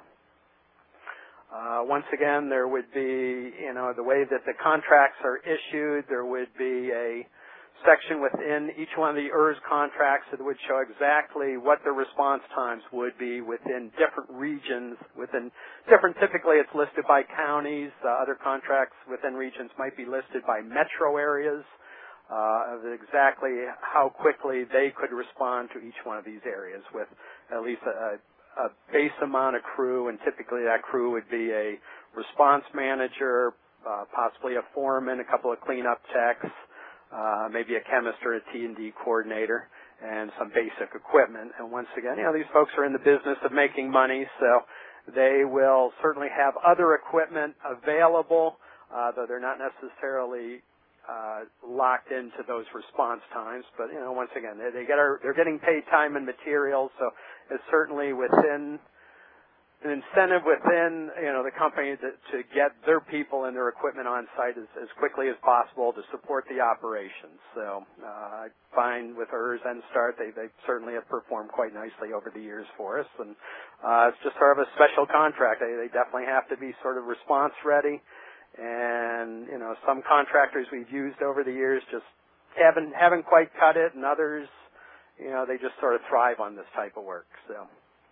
Uh, once again, there would be, you know, the way that the contracts are issued, there would be a section within each one of the E R S contracts that would show exactly what the response times would be within different regions. Within different, typically it's listed by counties. Uh, other contracts within regions might be listed by metro areas uh, of exactly how quickly they could respond to each one of these areas with at least a, a base amount of crew, and typically that crew would be a response manager, uh, possibly a foreman, a couple of cleanup techs, Uh, maybe a chemist or a T and D coordinator, and some basic equipment. And once again, you know, these folks are in the business of making money, so they will certainly have other equipment available, uh, though they're not necessarily uh, locked into those response times. But, you know, once again, they, they get our, they're getting paid time and materials, so it's certainly within an incentive within, you know, the company to, to get their people and their equipment on site as, as quickly as possible to support the operations. So uh, I find with E R S and START, they, they certainly have performed quite nicely over the years for us. And uh, it's just sort of a special contract. They, they definitely have to be sort of response ready. And, you know, some contractors we've used over the years just haven't, haven't quite cut it, and others, you know, they just sort of thrive on this type of work. So.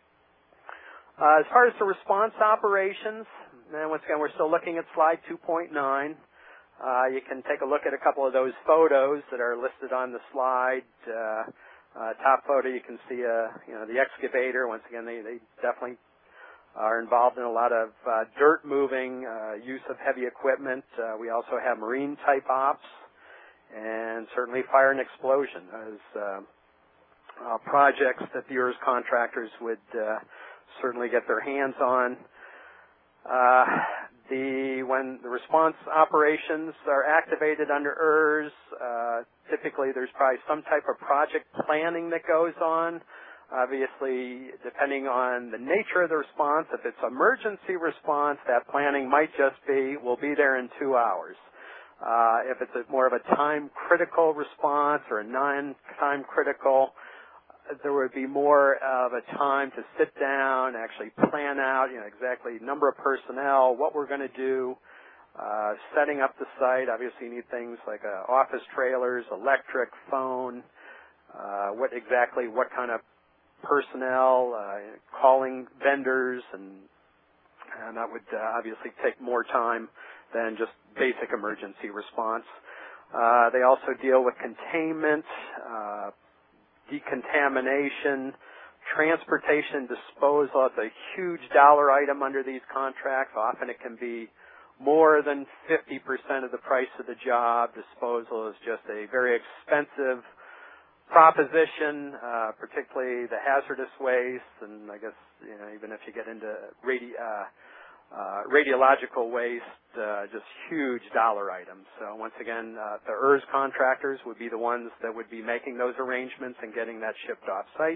Uh, as far as the response operations, and once again, we're still looking at slide two point nine. Uh, you can take a look at a couple of those photos that are listed on the slide. Uh, uh, top photo, you can see, uh, you know, the excavator. Once again, they, they definitely are involved in a lot of uh, dirt moving, uh, use of heavy equipment. Uh, we also have marine type ops, and certainly fire and explosion as uh, uh, projects that the E R S contractors would uh, certainly get their hands on. Uh, the when the response operations are activated under E R S, uh, typically there's probably some type of project planning that goes on. Obviously, depending on the nature of the response, if it's emergency response, that planning might just be, we'll be there in two hours. Uh, if it's a, more of a time-critical response or a non-time critical, there would be more of a time to sit down, actually plan out, you know, exactly number of personnel, what we're going to do, uh, setting up the site. Obviously, you need things like uh, office trailers, electric, phone, uh, what exactly, what kind of personnel, uh, calling vendors, and, and that would uh, obviously take more time than just basic emergency response. Uh, they also deal with containment, uh, decontamination, transportation, disposal. It's a huge dollar item under these contracts. Often it can be more than fifty percent of the price of the job. Disposal is just a very expensive proposition, uh, particularly the hazardous waste, and I guess, you know, even if you get into radi- uh, uh, radiological waste, uh, just huge dollar items. So once again, uh, the E R S contractors would be the ones that would be making those arrangements and getting that shipped off site.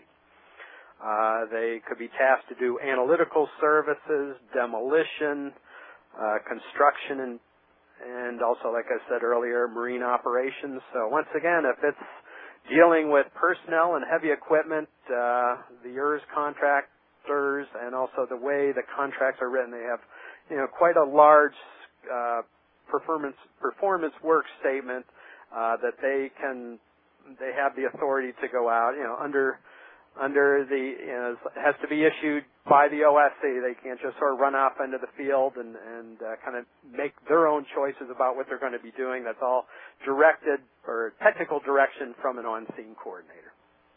Uh, they could be tasked to do analytical services, demolition, uh, construction, and and also, like I said earlier, marine operations. So once again, if it's dealing with personnel and heavy equipment, uh, the E R S contractors, and also the way the contracts are written, they have, you know, quite a large uh, performance performance work statement uh, that they can they have the authority to go out, you know, under under the, you know, it has to be issued by the O S C. They can't just sort of run off into the field and, and uh, kind of make their own choices about what they're going to be doing. That's all directed or technical direction from an on-scene coordinator.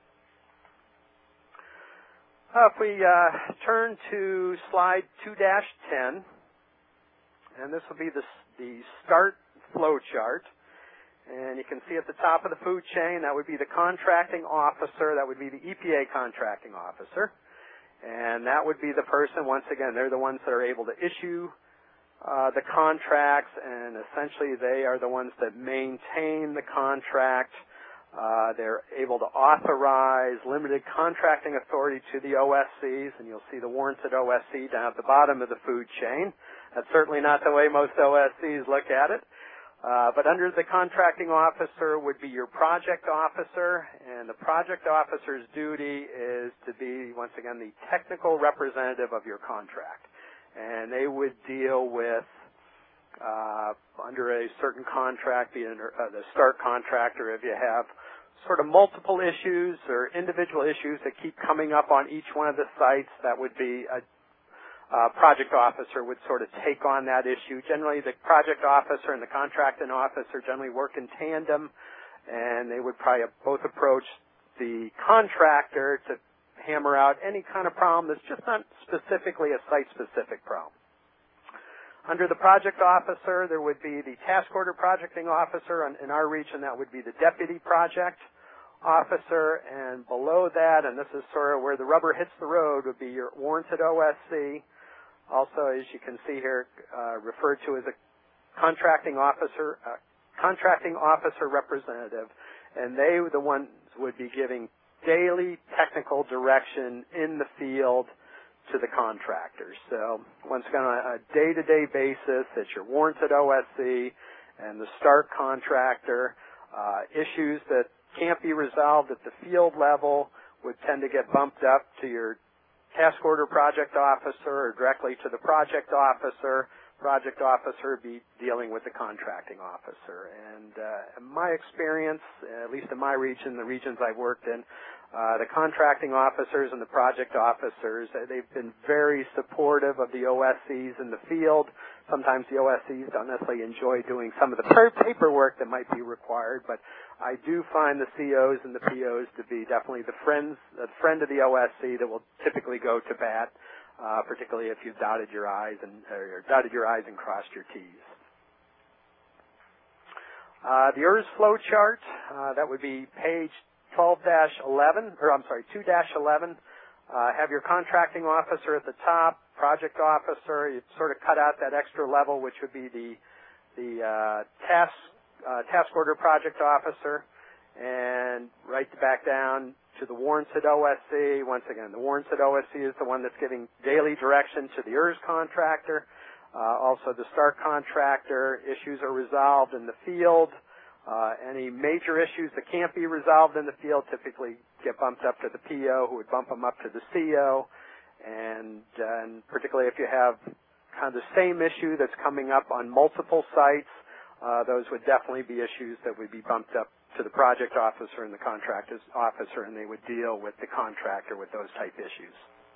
Uh, if we uh, turn to slide two dash ten, and this will be the, the START flow chart. And you can see at the top of the food chain, that would be the contracting officer. That would be the E P A contracting officer. And that would be the person, once again, they're the ones that are able to issue uh, the contracts, and essentially they are the ones that maintain the contract. Uh, they're able to authorize limited contracting authority to the O S Cs, and you'll see the warranted O S C down at the bottom of the food chain. That's certainly not the way most O S Cs look at it. Uh, but under the contracting officer would be your project officer, and the project officer's duty is to be, once again, the technical representative of your contract. And they would deal with, uh, under a certain contract, be it uh, the start contract, or if you have sort of multiple issues or individual issues that keep coming up on each one of the sites, that would be a Uh, project officer would sort of take on that issue. Generally, the project officer and the contracting officer generally work in tandem, and they would probably both approach the contractor to hammer out any kind of problem that's just not specifically a site-specific problem. Under the project officer, there would be the task order projecting officer. In our region, that would be the deputy project officer, and below that, and this is sort of where the rubber hits the road, would be your warranted O S C. Also, as you can see here, uh, referred to as a contracting officer, uh, contracting officer representative, and they were the ones would be giving daily technical direction in the field to the contractors. So, once again, on a day-to-day basis, it's your warranted O S C and the start contractor. Uh, issues that can't be resolved at the field level would tend to get bumped up to your task order project officer or directly to the project officer. Project officer would be dealing with the contracting officer. And uh, in my experience, at least in my region, the regions I've worked in, uh, the contracting officers and the project officers, uh, they've been very supportive of the O S Cs in the field. Sometimes the O S Cs don't necessarily enjoy doing some of the paperwork that might be required, but I do find the C Os and the P Os to be definitely the friends, the friend of the O S C that will typically go to bat, uh, particularly if you've dotted your I's and or dotted your I's and crossed your T's. Uh, the E R S flow chart, uh, that would be page twelve dash eleven, or I'm sorry, two dash eleven. Uh, have your contracting officer at the top, project officer. You sort of cut out that extra level, which would be the the uh, task uh, task order project officer, and right back down to the warranted O S C. Once again, the warranted O S C is the one that's giving daily direction to the E R S contractor. Uh, also, the start contractor, issues are resolved in the field. Uh, any major issues that can't be resolved in the field typically get bumped up to the P O, who would bump them up to the C O. And, uh, and particularly if you have kind of the same issue that's coming up on multiple sites, uh, those would definitely be issues that would be bumped up to the project officer and the contractor's officer, and they would deal with the contractor with those type issues.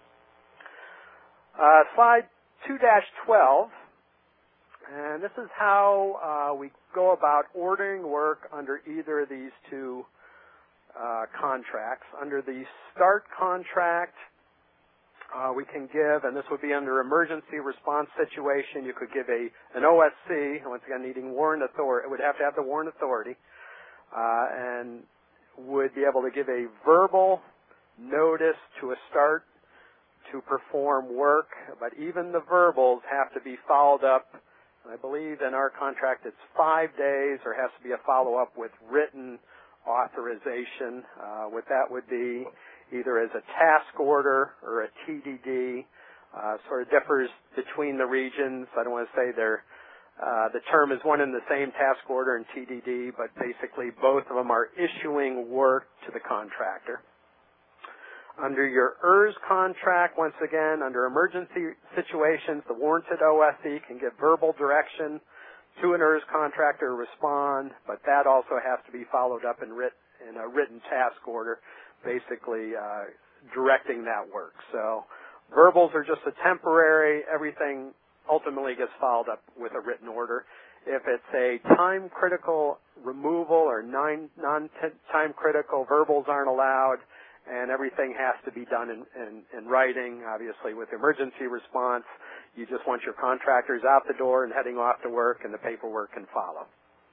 Uh, slide two dash twelve. And this is how uh, we go about ordering work under either of these two uh, contracts. Under the start contract, uh, we can give, and this would be under emergency response situation, you could give a an O S C, once again needing warrant authority, it would have to have the warrant authority, uh, and would be able to give a verbal notice to a start to perform work, but even the verbals have to be followed up. I believe in our contract it's five days, or has to be a follow-up with written authorization. Uh, what that would be either as a task order or a T D D. Uh, sort of differs between the regions. I don't want to say they're, uh, the term is one and the same, task order and T D D, but basically both of them are issuing work to the contractor. Under your E R S contract, once again, under emergency situations, the warranted O S C can give verbal direction to an E R S contractor to respond, but that also has to be followed up in, writ in a written task order, basically uh, directing that work. So verbals are just a temporary. Everything ultimately gets followed up with a written order. If it's a time-critical removal or non-time-critical, verbals aren't allowed, and everything has to be done in, in, in writing. Obviously, with emergency response, you just want your contractors out the door and heading off to work, and the paperwork can follow.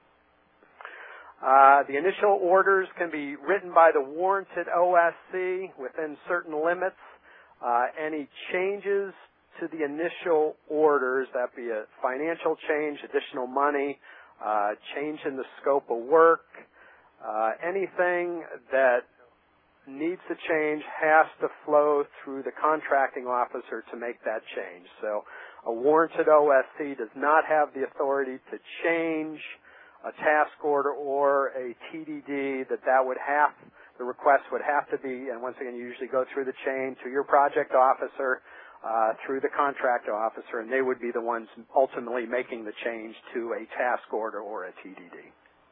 Uh, the initial orders can be written by the warranted O S C within certain limits. Uh, any changes to the initial orders, that be a financial change, additional money, uh, change in the scope of work, uh, anything that needs to change has to flow through the contracting officer to make that change. So a warranted O S C does not have the authority to change a task order or a T D D. That that would have, the request would have to be, and once again, you usually go through the chain to your project officer, uh, through the contract officer, and they would be the ones ultimately making the change to a task order or a T D D.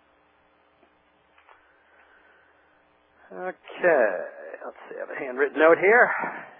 Okay, let's see, I have a handwritten note here.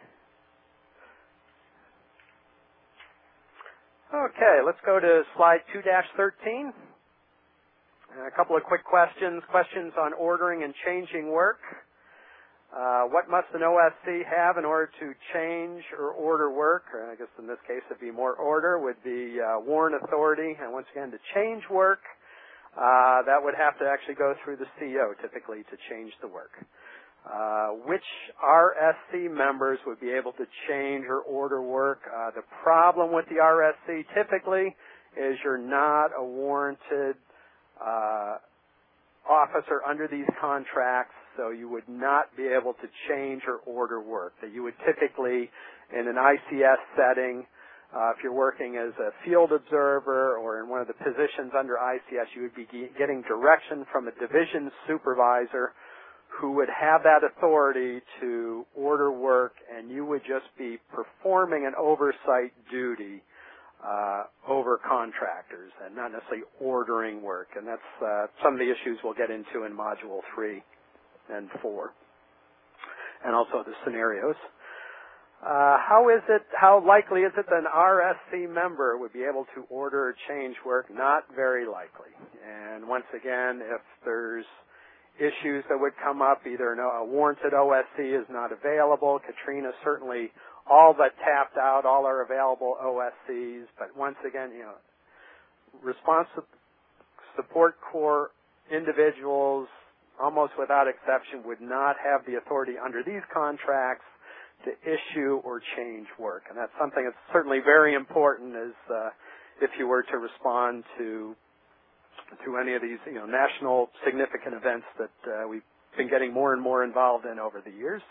Okay, let's go to slide two dash thirteen. A couple of quick questions. Questions on ordering and changing work. Uh, what must an O S C have in order to change or order work? Or I guess in this case it'd be more order, would be uh, warrant authority. And once again, to change work, uh, that would have to actually go through the C O typically to change the work. Uh, which R S C members would be able to change or order work? Uh, the problem with the R S C typically is you're not a warranted uh, officer under these contracts, so you would not be able to change or order work. That you would typically, in an I C S setting, uh, if you're working as a field observer or in one of the positions under I C S, you would be getting direction from a division supervisor who would have that authority to order work, and you would just be performing an oversight duty uh, over contractors and not necessarily ordering work. And that's uh, some of the issues we'll get into in Module three and four, and also the scenarios. Uh, how is it, how likely is it that an R S C member would be able to order or change work? Not very likely. And once again, if there's issues that would come up, either a warranted O S C is not available. Katrina certainly all but tapped out all our available O S Cs, but once again, you know, response support corps individuals, almost without exception, would not have the authority under these contracts to issue or change work. And that's something that's certainly very important as uh, if you were to respond to to any of these, you know, national significant events that uh, we've been getting more and more involved in over the years.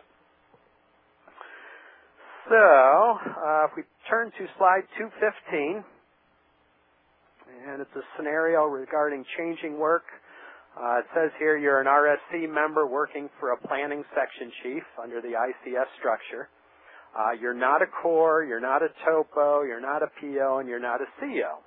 So, uh, if we turn to slide two fifteen, and it's a scenario regarding changing work. Uh, it says here you're an R S C member working for a planning section chief under the I C S structure. Uh, you're not a core, you're not a topo, you're not a P O, and you're not a C O.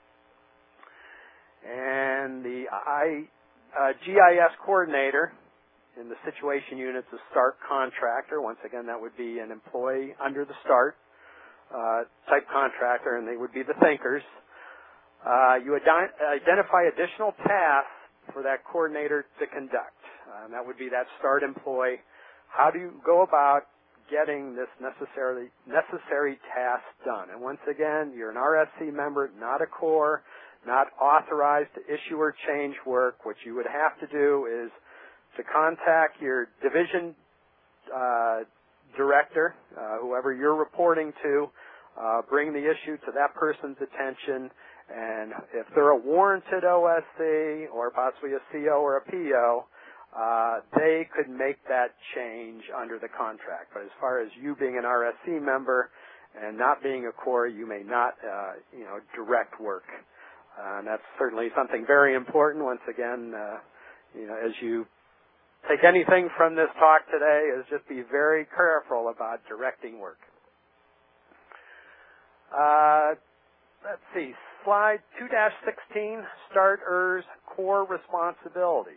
And the I, uh, G I S coordinator in the situation unit's a START contractor. Once again, that would be an employee under the START uh, type contractor, and they would be the thinkers. Uh, you ident- identify additional tasks for that coordinator to conduct. Uh, and that would be that START employee. How do you go about getting this necessarily necessary task done? And once again, you're an R S C member, not a core, not authorized to issue or change work. What you would have to do is to contact your division uh, director, uh, whoever you're reporting to, uh, bring the issue to that person's attention, and if they're a warranted O S C or possibly a C O or a P O, uh, they could make that change under the contract. But as far as you being an R S C member and not being a core, you may not, uh, you know, direct work. Uh, and that's certainly something very important. Once again, uh, you know, as you take anything from this talk today, is just be very careful about directing work. Uh, let's see, slide two dash sixteen, starters core responsibilities.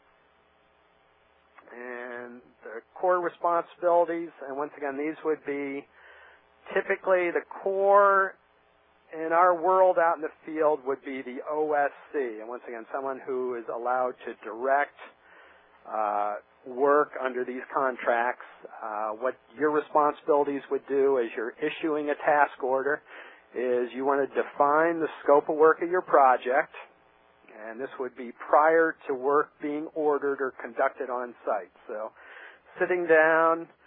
And the core responsibilities, and once again, these would be typically the core in our world out in the field would be the O S C. And once again, someone who is allowed to direct uh, work under these contracts. Uh, what your responsibilities would do as you're issuing a task order is you want to define the scope of work of your project, and this would be prior to work being ordered or conducted on site. So sitting down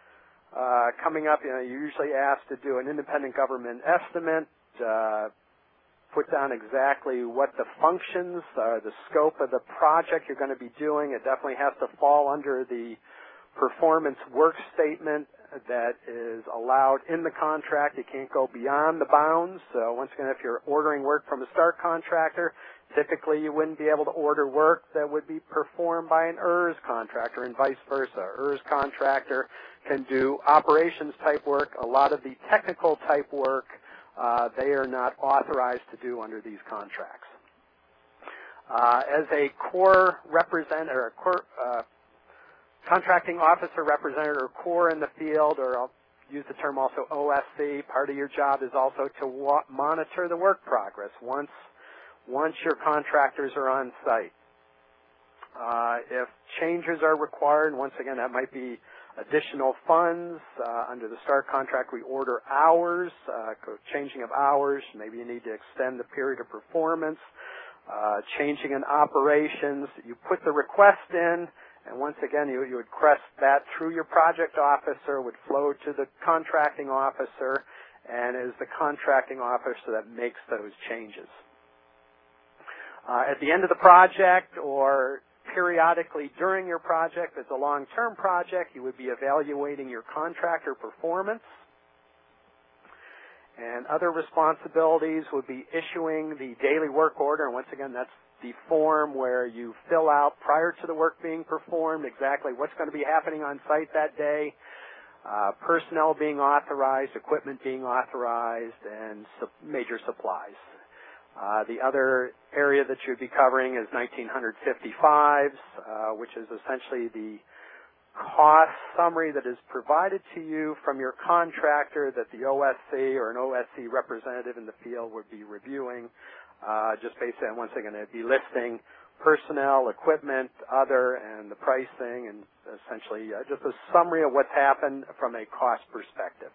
Uh, coming up, you know, you're usually asked to do an independent government estimate, uh, put down exactly what the functions are, the scope of the project you're going to be doing. It definitely has to fall under the performance work statement that is allowed in the contract. It can't go beyond the bounds. So once again, if you're ordering work from a start contractor, typically you wouldn't be able to order work that would be performed by an E R S contractor and vice versa. E R S contractor can do operations type work. A lot of the technical type work uh, they are not authorized to do under these contracts. Uh, as a core representative, or a core uh, contracting officer representative or core in the field, or I'll use the term also O S C, part of your job is also to wa monitor the work progress once, once your contractors are on site. Uh, if changes are required, once again, that might be additional funds. Uh, under the START contract, we order hours, uh, changing of hours. Maybe you need to extend the period of performance, uh, changing in operations. You put the request in, and once again, you, you would crest that through your project officer, would flow to the contracting officer, and it is the contracting officer that makes those changes. Uh, at the end of the project, or periodically during your project, if it's a long-term project, you would be evaluating your contractor performance. And other responsibilities would be issuing the daily work order, and once again, that's the form where you fill out prior to the work being performed exactly what's going to be happening on site that day, uh, personnel being authorized, equipment being authorized, and su major supplies. Uh, the other area that you'd be covering is nineteen fifty-fives, uh, which is essentially the cost summary that is provided to you from your contractor that the O S C or an O S C representative in the field would be reviewing. Uh, just based on, once again, it'd be listing personnel, equipment, other, and the pricing, and essentially uh, just a summary of what's happened from a cost perspective.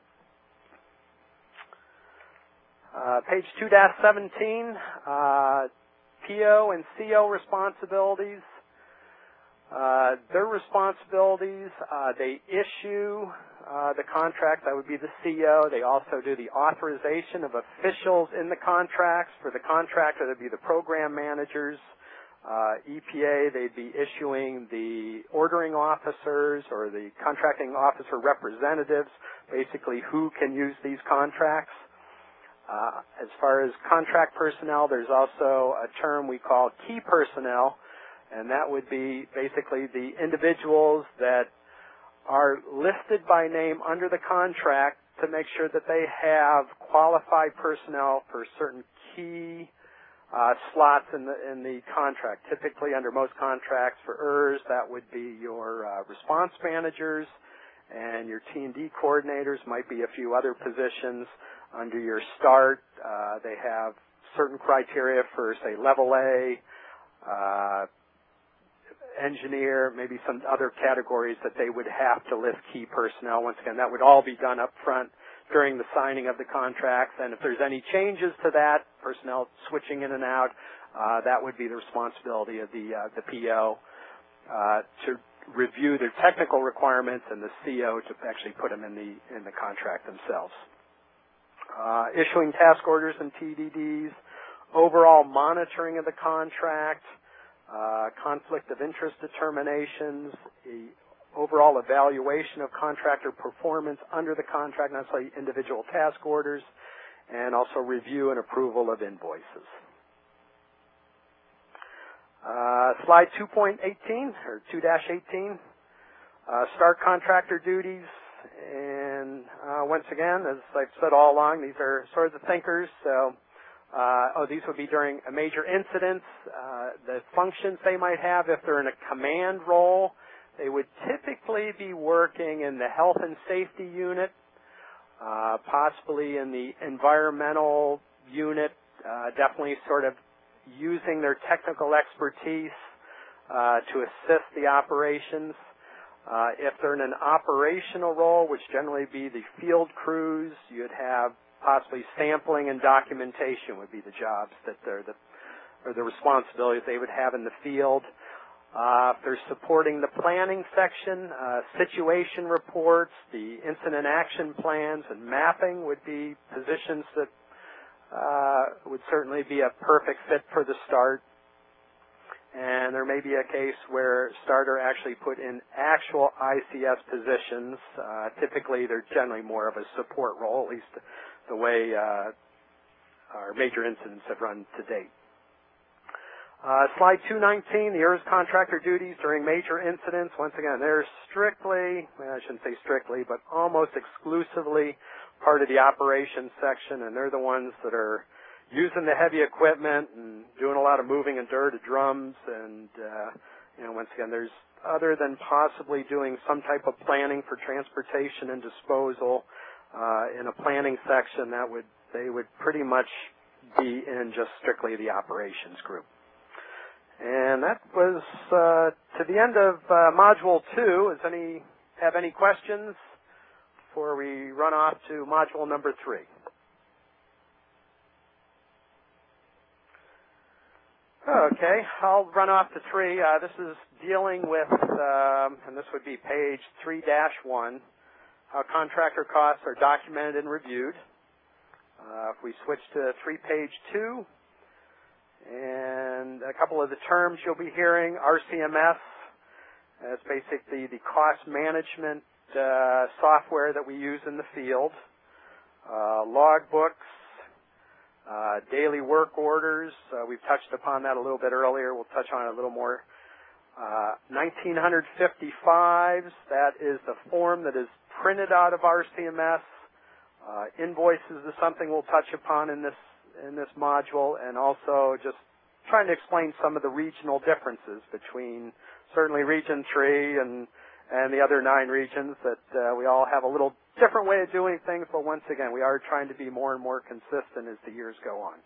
Uh, page two dash seventeen, uh, P O and C O responsibilities. Uh, their responsibilities, uh, they issue uh, the contract, that would be the C O. They also do the authorization of officials in the contracts. For the contractor, that would be the program managers. Uh, E P A, they'd be issuing the ordering officers or the contracting officer representatives, basically who can use these contracts. Uh, as far as contract personnel, there's also a term we call key personnel, and that would be basically the individuals that are listed by name under the contract to make sure that they have qualified personnel for certain key uh, slots in the in the contract. Typically, under most contracts for E R S, that would be your uh, response managers and your T and D coordinators. Might be a few other positions. Under your START, uh, they have certain criteria for, say, level A, uh, engineer, maybe some other categories that they would have to list key personnel. Once again, that would all be done up front during the signing of the contracts. And if there's any changes to that, personnel switching in and out, uh, that would be the responsibility of the, uh, the P O uh, to review their technical requirements, and the C O to actually put them in the, in the contract themselves. Uh, issuing task orders and T D Ds, overall monitoring of the contract, uh, conflict of interest determinations, the overall evaluation of contractor performance under the contract, not necessarily individual task orders, and also review and approval of invoices. Uh, slide two point eighteen, or two dash eighteen, uh, start contractor duties. And uh, once again, as I've said all along, these are sort of the thinkers. So, uh, oh, these would be during a major incidents. Uh, the functions they might have, if they're in a command role, they would typically be working in the health and safety unit, uh, possibly in the environmental unit, uh, definitely sort of using their technical expertise uh, to assist the operations. Uh, if they're in an operational role, which generally be the field crews, you'd have possibly sampling and documentation would be the jobs that they're the, or the responsibilities they would have in the field. Uh, if they're supporting the planning section, uh, situation reports, the incident action plans, and mapping would be positions that uh, would certainly be a perfect fit for the START. And there may be a case where starter actually put in actual I C S positions. Uh, typically, they're generally more of a support role, at least the way uh, our major incidents have run to date. Uh, slide two nineteen, the E R S contractor duties during major incidents. Once again, they're strictly, well, I shouldn't say strictly, but almost exclusively part of the operations section, and they're the ones that are using the heavy equipment and doing a lot of moving and dirt of drums. And, uh, you know, once again, there's, other than possibly doing some type of planning for transportation and disposal uh, in a planning section, that would, they would pretty much be in just strictly the operations group. And that was uh, to the end of uh, Module two. Does any have any questions before we run off to Module number three? Okay, I'll run off to three. Uh, this is dealing with, um, and this would be page three dash one, how contractor costs are documented and reviewed. Uh, if we switch to three page two, and a couple of the terms you'll be hearing, R C M S, that's basically the cost management uh, software that we use in the field. Uh, logbooks, Uh, daily work orders, uh, we've touched upon that a little bit earlier. We'll touch on it a little more. Uh, nineteen fifty-fives, that is the form that is printed out of R C M S. Uh, invoices is something we'll touch upon in this in this module, and also just trying to explain some of the regional differences between certainly Region three and and the other nine regions, that uh, we all have a little different way of doing things, but once again, we are trying to be more and more consistent as the years go on.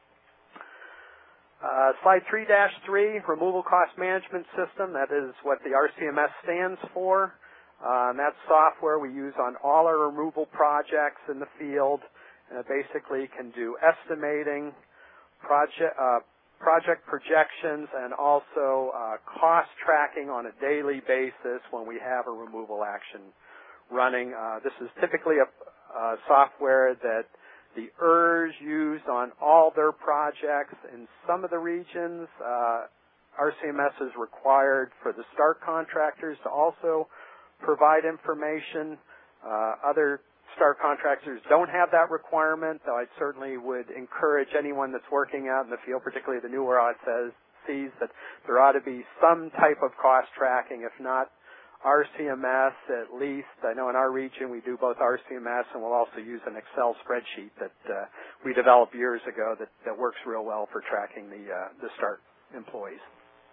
Uh, slide three dash three, Removal Cost Management System. That is what the R C M S stands for. Uh, and that's software we use on all our removal projects in the field. And it basically can do estimating, project, uh, project projections, and also uh, cost tracking on a daily basis when we have a removal action running. Uh, this is typically a, a software that the E R S use on all their projects. In some of the regions, uh, R C M S is required for the START contractors to also provide information. Uh, other START contractors don't have that requirement, though I certainly would encourage anyone that's working out in the field, particularly the newer O S Cs, that there ought to be some type of cost tracking, if not R C M S at least. I know in our region we do both R C M S, and we'll also use an Excel spreadsheet that uh, we developed years ago that, that works real well for tracking the, uh, the START employees.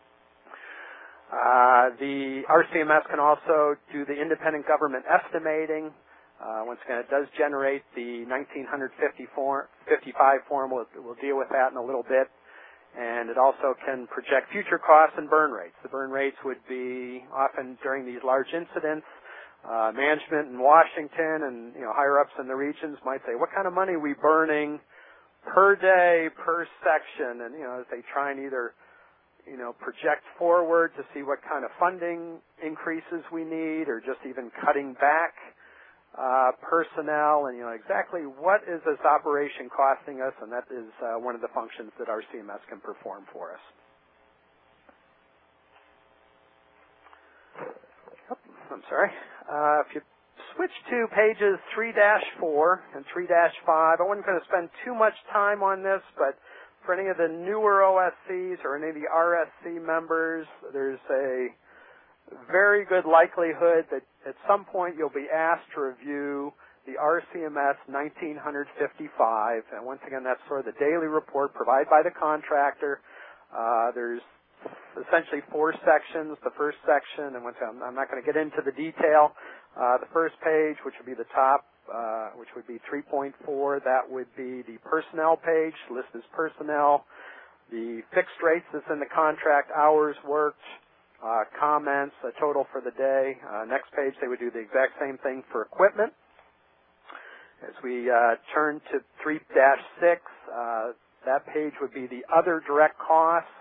Uh, the R C M S can also do the independent government estimating. Uh, once again, it does generate the nineteen fifty-five form. We'll, we'll deal with that in a little bit. And it also can project future costs and burn rates. The burn rates would be often during these large incidents. Uh, management in Washington and you know higher-ups in the regions might say, what kind of money are we burning per day, per section? And you know, as they try and either you know project forward to see what kind of funding increases we need, or just even cutting back Uh, personnel, and you know exactly what is this operation costing us, and that is uh, one of the functions that R C M S can perform for us. Oh, I'm sorry. Uh, if you switch to pages three dash four and three dash five, I wasn't going to spend too much time on this, but for any of the newer O S Cs or any of the R S C members, there's a very good likelihood that at some point you'll be asked to review the R C M S nineteen fifty-five. And once again, that's sort of the daily report provided by the contractor. Uh, there's essentially four sections. The first section, and once again, I'm not going to get into the detail. Uh, the first page, which would be the top, uh, which would be three point four, that would be the personnel page, list as personnel. The fixed rates that's in the contract, hours worked, Uh, comments, a total for the day. Uh, next page, they would do the exact same thing for equipment. As we uh, turn to three dash six, uh, that page would be the other direct costs.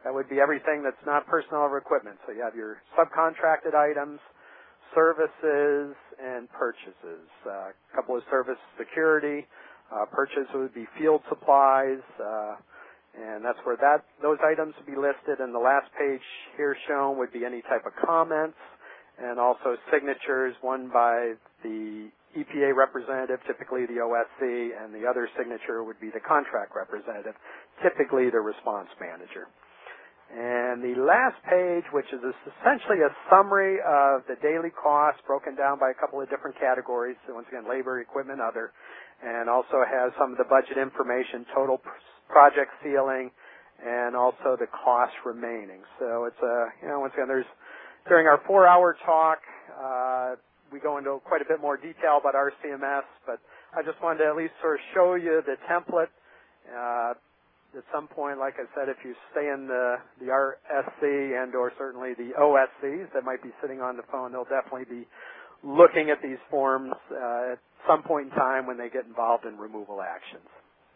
That would be everything that's not personnel or equipment. So you have your subcontracted items, services, and purchases. Uh, a couple of service security. Uh, purchase would be field supplies, uh, and that's where that those items would be listed. And the last page here shown would be any type of comments, and also signatures, one by the E P A representative, typically the O S C, and the other signature would be the contract representative, typically the response manager. And the last page, which is essentially a summary of the daily costs broken down by a couple of different categories, so once again, labor, equipment, other, and also has some of the budget information, total project ceiling, and also the cost remaining. So it's a, you know, once again, there's, during our four-hour talk, uh, we go into quite a bit more detail about R C M S, but I just wanted to at least sort of show you the template. Uh, at some point, like I said, if you stay in the, the R S C and or certainly the O S Cs that might be sitting on the phone, they'll definitely be looking at these forms uh, at some point in time when they get involved in removal actions.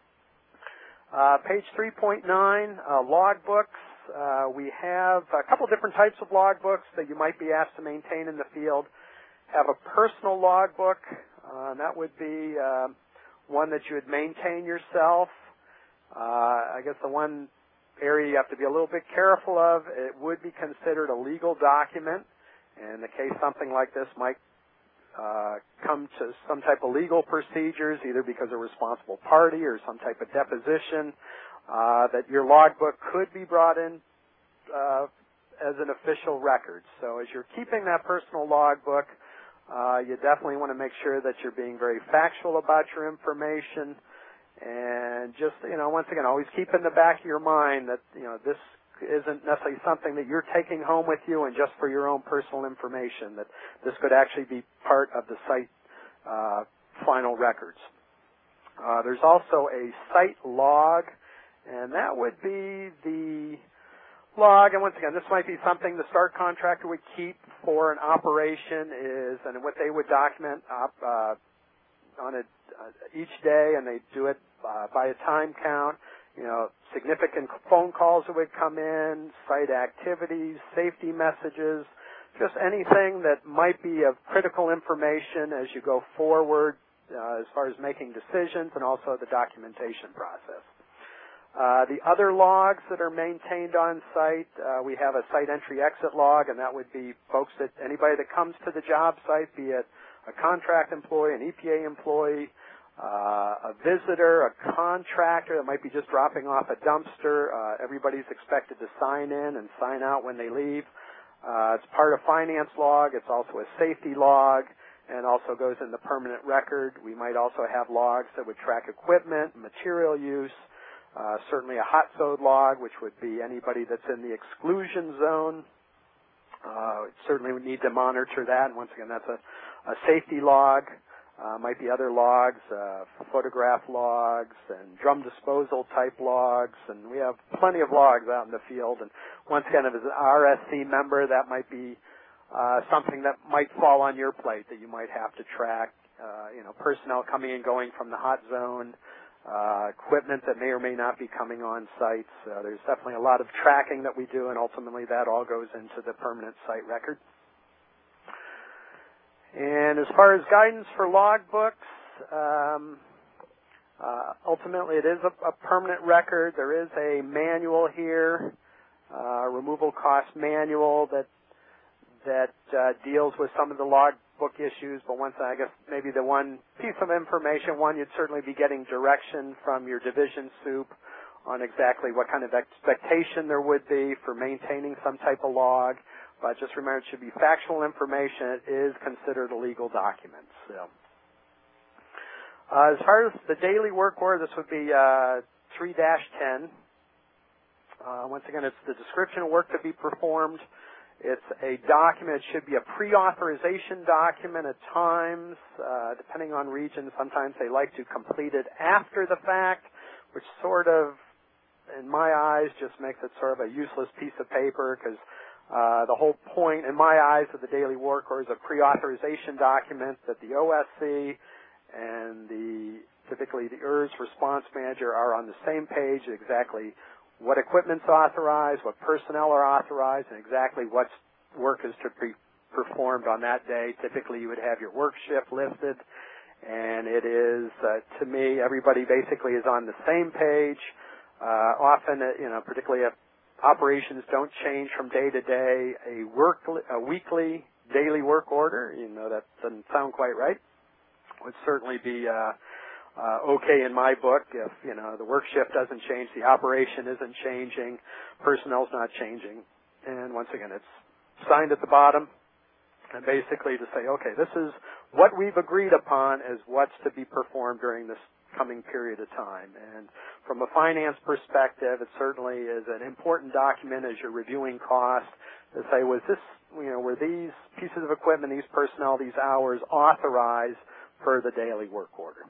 Uh, page three point nine, uh, logbooks. Uh, we have a couple different types of logbooks that you might be asked to maintain in the field. Have a personal logbook. Uh, and that would be uh, one that you would maintain yourself. Uh, I guess the one area you have to be a little bit careful of, it would be considered a legal document. In the case something like this might uh, come to some type of legal procedures, either because of a responsible party or some type of deposition, uh, that your logbook could be brought in uh, as an official record. So as you're keeping that personal logbook, uh, you definitely want to make sure that you're being very factual about your information. And just, you know, once again, always keep in the back of your mind that, you know, this isn't necessarily something that you're taking home with you and just for your own personal information, that this could actually be part of the site uh, final records. Uh, there's also a site log, and that would be the log, and once again, this might be something the start contractor would keep for an operation is, and what they would document op, uh, on a, uh, each day, and they do it uh, by a time count. You know, significant phone calls that would come in, site activities, safety messages, just anything that might be of critical information as you go forward uh, as far as making decisions and also the documentation process. Uh, the other logs that are maintained on site, uh, we have a site entry exit log, and that would be folks that anybody that comes to the job site, be it a contract employee, an E P A employee, uh, a visitor, a contractor that might be just dropping off a dumpster. Uh, everybody's expected to sign in and sign out when they leave. Uh, it's part of finance log. It's also a safety log, and also goes in the permanent record. We might also have logs that would track equipment, material use. Uh, certainly a hot zone log, which would be anybody that's in the exclusion zone. Uh, certainly we need to monitor that, and once again, that's a, a safety log. Uh, might be other logs, uh, photograph logs, and drum disposal type logs, and we have plenty of logs out in the field. And once again, if it's an R S C member, that might be uh, something that might fall on your plate that you might have to track. Uh, you know, personnel coming and going from the hot zone. Uh, equipment that may or may not be coming on sites. Uh, there's definitely a lot of tracking that we do, and ultimately that all goes into the permanent site record. And as far as guidance for logbooks, um, uh, ultimately it is a, a permanent record. There is a manual here, uh, removal cost manual that that uh, deals with some of the logbook issues, but once I guess maybe the one piece of information, one, you'd certainly be getting direction from your division soup on exactly what kind of expectation there would be for maintaining some type of log, but just remember it should be factual information. It is considered a legal document. So, uh, as far as the daily work order, this would be uh, three dash ten. Uh, once again, it's the description of work to be performed. It's a document. It should be a pre-authorization document at times, uh, depending on region. Sometimes they like to complete it after the fact, which sort of, in my eyes, just makes it sort of a useless piece of paper because uh, the whole point, in my eyes, of the daily work order is a pre-authorization document that the O S C and the typically the E R S response manager are on the same page exactly what equipment's authorized, what personnel are authorized, and exactly what work is to be performed on that day. Typically, you would have your work shift listed, and it is, uh, to me, everybody basically is on the same page. Uh, often, uh, you know, particularly if operations don't change from day to day, a work, a weekly, daily work order, you know, that doesn't sound quite right, would certainly be uh, uh, okay in my book. If, you know, the work shift doesn't change, the operation isn't changing, personnel's not changing, and once again, it's signed at the bottom, and basically to say, okay, this is what we've agreed upon as what's to be performed during this coming period of time. And from a finance perspective, it certainly is an important document as you're reviewing costs to say, was this, you know, were these pieces of equipment, these personnel, these hours authorized per the daily work order?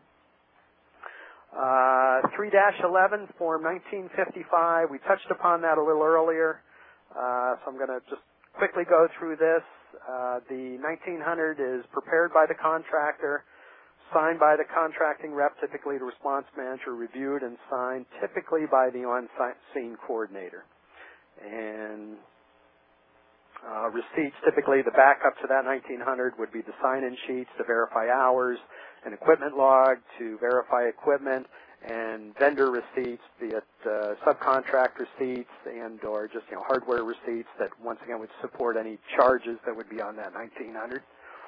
Uh, three dash eleven, Form nineteen fifty-five, we touched upon that a little earlier, uh, so I'm going to just quickly go through this. Uh, the nineteen hundred is prepared by the contractor, signed by the contracting rep, typically the response manager, reviewed and signed typically by the on-scene coordinator. And uh, receipts, typically the backup to that nineteen hundred would be the sign-in sheets to verify hours, an equipment log to verify equipment, and vendor receipts, be it uh, subcontract receipts and or just, you know, hardware receipts that once again would support any charges that would be on that nineteen hundred.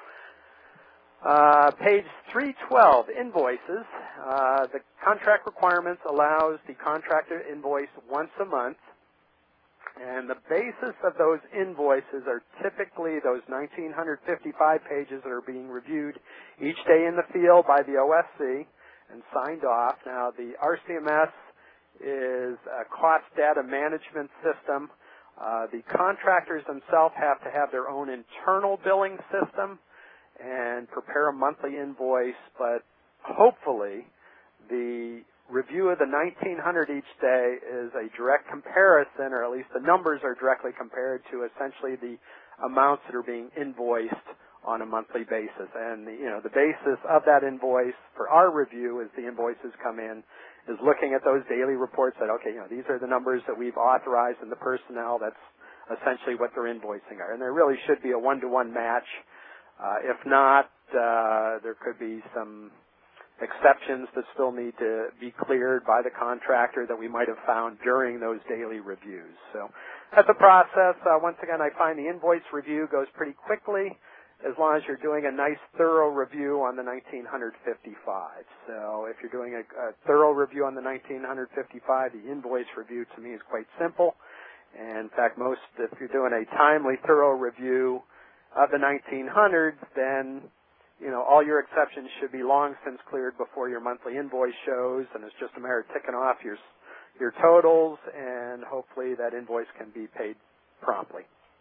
Uh, page three twelve, invoices. Uh, the contract requirements allows the contractor to invoice once a month, and the basis of those invoices are typically those nineteen fifty-five pages that are being reviewed each day in the field by the O S C and signed off. Now, the R C M S is a cost data management system. Uh, the contractors themselves have to have their own internal billing system and prepare a monthly invoice, but hopefully the review of the nineteen hundred each day is a direct comparison, or at least the numbers are directly compared to essentially the amounts that are being invoiced on a monthly basis. And the, you know, the basis of that invoice for our review as the invoices come in is looking at those daily reports that, okay, you know, these are the numbers that we've authorized in the personnel. That's essentially what their invoicing are. And there really should be a one-to-one match. Uh, if not, uh, there could be some exceptions that still need to be cleared by the contractor that we might have found during those daily reviews. So that's a process. Uh, once again, I find the invoice review goes pretty quickly as long as you're doing a nice thorough review on the nineteen fifty-five. So if you're doing a, a thorough review on the nineteen fifty-five, the invoice review to me is quite simple. And in fact, most, if you're doing a timely, thorough review of the nineteen hundreds, then, you know, all your exceptions should be long since cleared before your monthly invoice shows, and it's just a matter of ticking off your your totals, and hopefully that invoice can be paid promptly.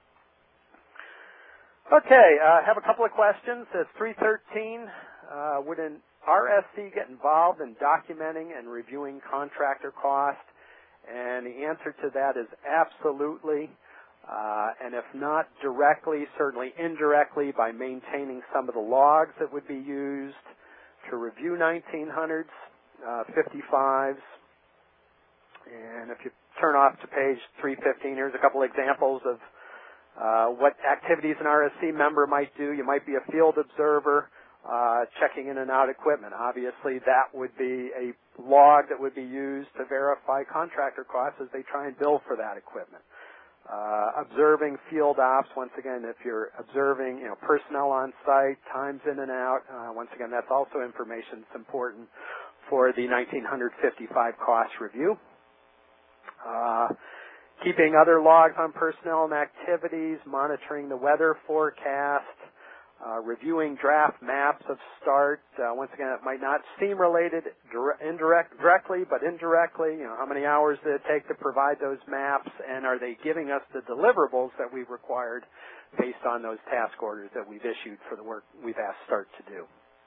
Okay, I uh, have a couple of questions. It's three thirteen. Uh, would an R S C get involved in documenting and reviewing contractor cost? And the answer to that is absolutely. Uh, and if not directly, certainly indirectly by maintaining some of the logs that would be used to review nineteen hundreds, uh, fifty-fives. And if you turn off to page three fifteen, here's a couple examples of uh, what activities an R S C member might do. You might be a field observer uh, checking in and out equipment. Obviously, that would be a log that would be used to verify contractor costs as they try and bill for that equipment. Uh, observing field ops, once again, if you're observing, you know, personnel on site, times in and out, uh, once again, that's also information that's important for the nineteen fifty-five cost review. Uh, keeping other logs on personnel and activities, monitoring the weather forecast, uh, reviewing draft maps of start. Uh, once again, it might not seem related dire- indirect, directly, but indirectly. You know, how many hours did it take to provide those maps, and are they giving us the deliverables that we've required based on those task orders that we've issued for the work we've asked START to do?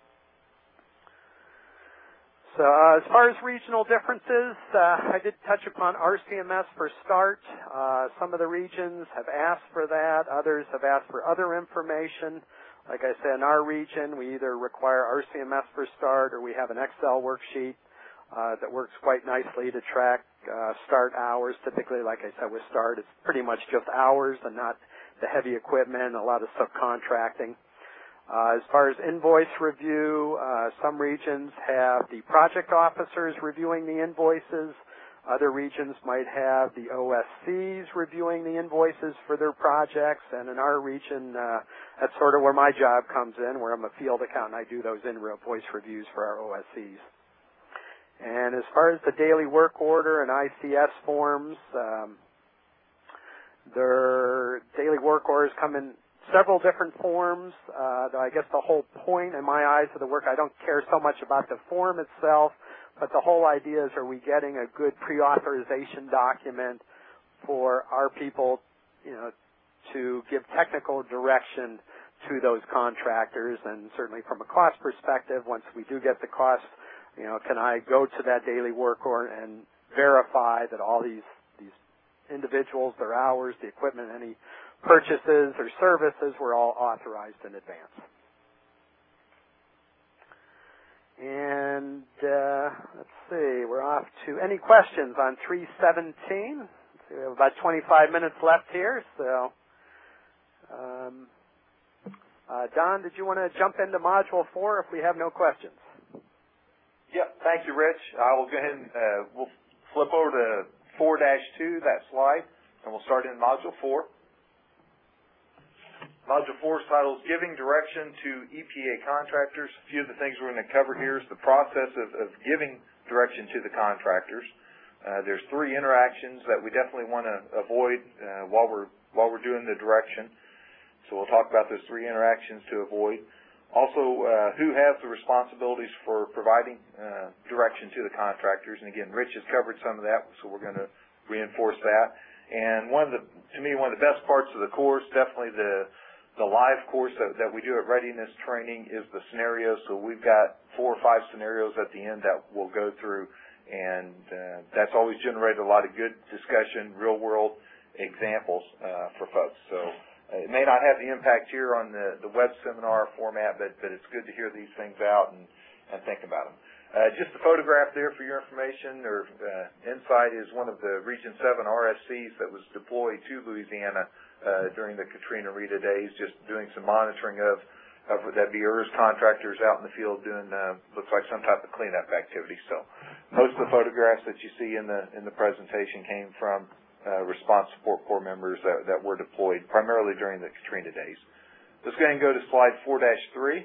So uh, as far as regional differences, uh, I did touch upon R C M S for START. Uh, some of the regions have asked for that. Others have asked for other information. Like I said, in our region, we either require R C M S for START or we have an Excel worksheet uh, that works quite nicely to track uh, start hours. Typically, like I said, with start, it's pretty much just hours and not the heavy equipment, a lot of subcontracting. Uh, as far as invoice review, uh, some regions have the project officers reviewing the invoices. Other regions might have the O S Cs reviewing the invoices for their projects. And in our region, uh, that's sort of where my job comes in, where I'm a field accountant. I do those invoice reviews for our O S Cs. And as far as the daily work order and I C S forms, um, their daily work orders come in several different forms. Uh, I guess the whole point in my eyes of the work, I don't care so much about the form itself, but the whole idea is, are we getting a good pre-authorization document for our people, you know, to give technical direction to those contractors, and certainly from a cost perspective, once we do get the cost, you know, can I go to that daily work order and verify that all these these individuals, their hours, the equipment, any purchases or services were all authorized in advance. And uh, let's see, we're off to any questions on three seventeen. Let's see, we have about twenty-five minutes left here, so um, uh, Don, did you want to jump into Module four if we have no questions? Yep, thank you, Rich. I will go ahead and uh, we'll flip over to four dash two, that slide, and we'll start in Module four. Module four is titled Giving Direction to E P A Contractors. A few of the things we're going to cover here is the process of, of giving direction to the contractors. Uh, there's three interactions that we definitely want to avoid uh, while we're while we're doing the direction. So we'll talk about those three interactions to avoid. Also, uh, who has the responsibilities for providing uh, direction to the contractors? And again, Rich has covered some of that, so we're going to reinforce that. And one of the, to me, one of the best parts of the course, definitely the The live course that, that we do at Readiness Training, is the scenarios. So we've got four or five scenarios at the end that we'll go through, and uh, that's always generated a lot of good discussion, real-world examples uh, for folks. So uh, it may not have the impact here on the, the web seminar format, but, but it's good to hear these things out and, and think about them. Uh, just a photograph there for your information or uh, insight is one of the Region seven R S Cs that was deployed to Louisiana Uh, during the Katrina Rita days, just doing some monitoring of, of that'd be E R S contractors out in the field doing, uh, looks like some type of cleanup activity. So most of the photographs that you see in the in the presentation came from uh, response support corps members that, that were deployed primarily during the Katrina days. Let's go ahead and go to slide four dash three.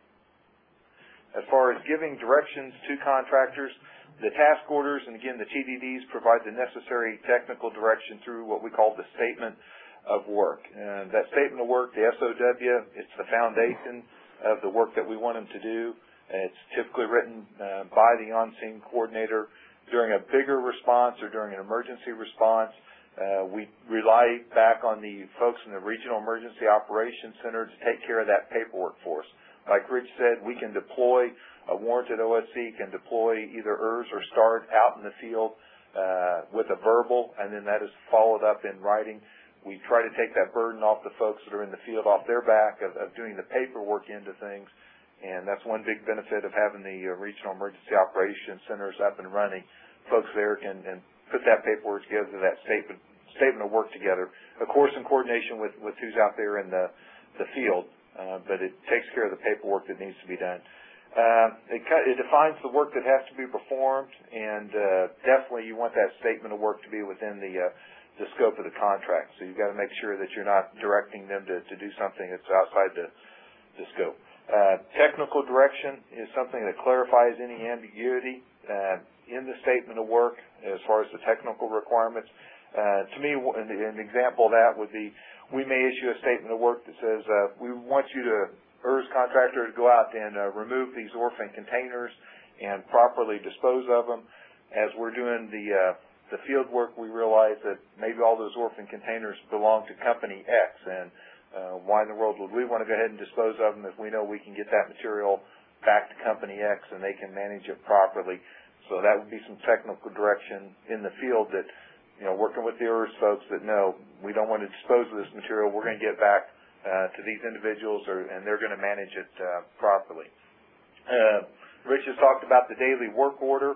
As far as giving directions to contractors, the task orders, and again the T D Ds, provide the necessary technical direction through what we call the statement of work. And that statement of work, the S O W, it's the foundation of the work that we want them to do. It's typically written uh, by the on-scene coordinator during a bigger response or during an emergency response. Uh, we rely back on the folks in the Regional Emergency Operations Center to take care of that paperwork for us. Like Rich said, we can deploy, a warranted O S C can deploy either E R S or START out in the field uh, with a verbal, and then that is followed up in writing. We try to take that burden off the folks that are in the field, off their back of, of doing the paperwork into things, and that's one big benefit of having the uh, Regional Emergency Operations Centers up and running. Folks there can and put that paperwork together, that statement statement of work together, of course in coordination with, with who's out there in the, the field, uh, but it takes care of the paperwork that needs to be done. Uh, it, it defines the work that has to be performed, and uh, definitely you want that statement of work to be within the uh, the scope of the contract. So you've got to make sure that you're not directing them to, to do something that's outside the, the scope. Uh, technical direction is something that clarifies any ambiguity uh, in the statement of work as far as the technical requirements. Uh, to me, an, an example of that would be we may issue a statement of work that says uh, we want you to, E R S contractor, to go out and uh, remove these orphan containers and properly dispose of them. As we're doing the uh, the field work, we realize that maybe all those orphan containers belong to Company X, and uh, why in the world would we want to go ahead and dispose of them if we know we can get that material back to Company X and they can manage it properly? So that would be some technical direction in the field that, you know, working with the E R S folks that know we don't want to dispose of this material, we're going to get back uh, to these individuals or, and they're going to manage it uh, properly. Uh, Rich has talked about the daily work order.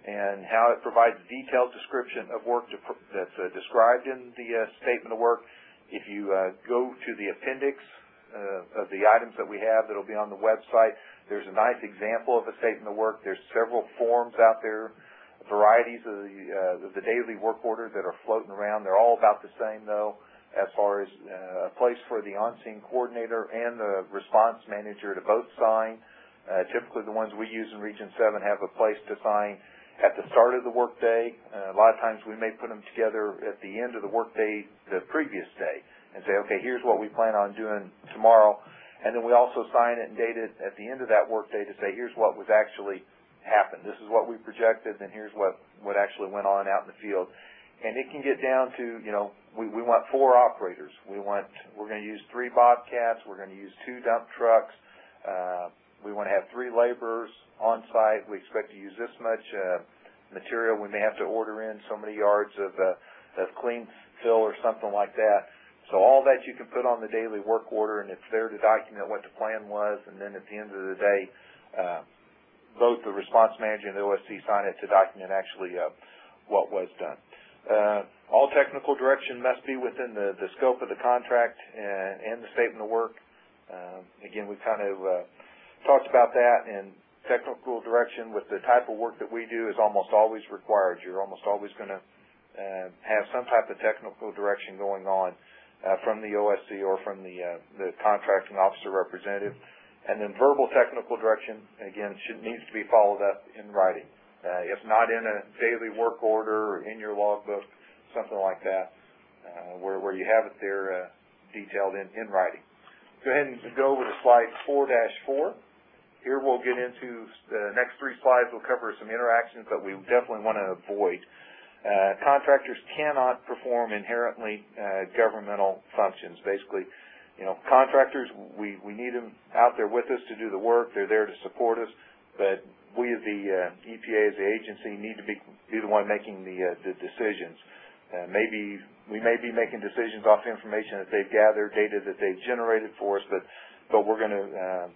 and how it provides a detailed description of work to, that's uh, described in the uh, statement of work. If you uh, go to the appendix uh, of the items that we have that will be on the website, there's a nice example of a statement of work. There's several forms out there, varieties of the, uh, of the daily work order that are floating around. They're all about the same, though, as far as uh, a place for the on-scene coordinator and the response manager to both sign. Uh, typically the ones we use in Region seven have a place to sign at the start of the workday. Uh, a lot of times we may put them together at the end of the workday the previous day and say, okay, here's what we plan on doing tomorrow. And then we also sign it and date it at the end of that workday to say, here's what was actually happened. This is what we projected, and here's what, what actually went on out in the field. And it can get down to, you know, we, we want four operators. We want, we're going to use three Bobcats. We're going to use two dump trucks. Uh, we want to have three laborers on site. We expect to use this much uh, material. We may have to order in so many yards of, uh, of clean fill or something like that. So all that you can put on the daily work order, and it's there to document what the plan was, and then at the end of the day, uh, both the response manager and the O S C sign it to document actually uh, what was done. Uh, all technical direction must be within the, the scope of the contract and, and the statement of work. Uh, again, we kind of uh, talked about that, and technical direction with the type of work that we do is almost always required. You're almost always going to uh, have some type of technical direction going on uh, from the O S C or from the, uh, the contracting officer representative. And then verbal technical direction, again, should, needs to be followed up in writing. Uh, if not in a daily work order or in your logbook, something like that, uh, where, where you have it there uh, detailed in, in writing. Go ahead and go over to slide four dash four. Here we'll get into the next three slides. We'll cover some interactions that we definitely want to avoid. Uh, contractors cannot perform inherently uh, governmental functions. Basically, you know, contractors, we, we need them out there with us to do the work. They're there to support us, but we as the uh, E P A, as the agency, need to be, be the one making the, uh, the decisions. Uh, maybe we may be making decisions off information that they've gathered, data that they've generated for us, but, but we're going to uh,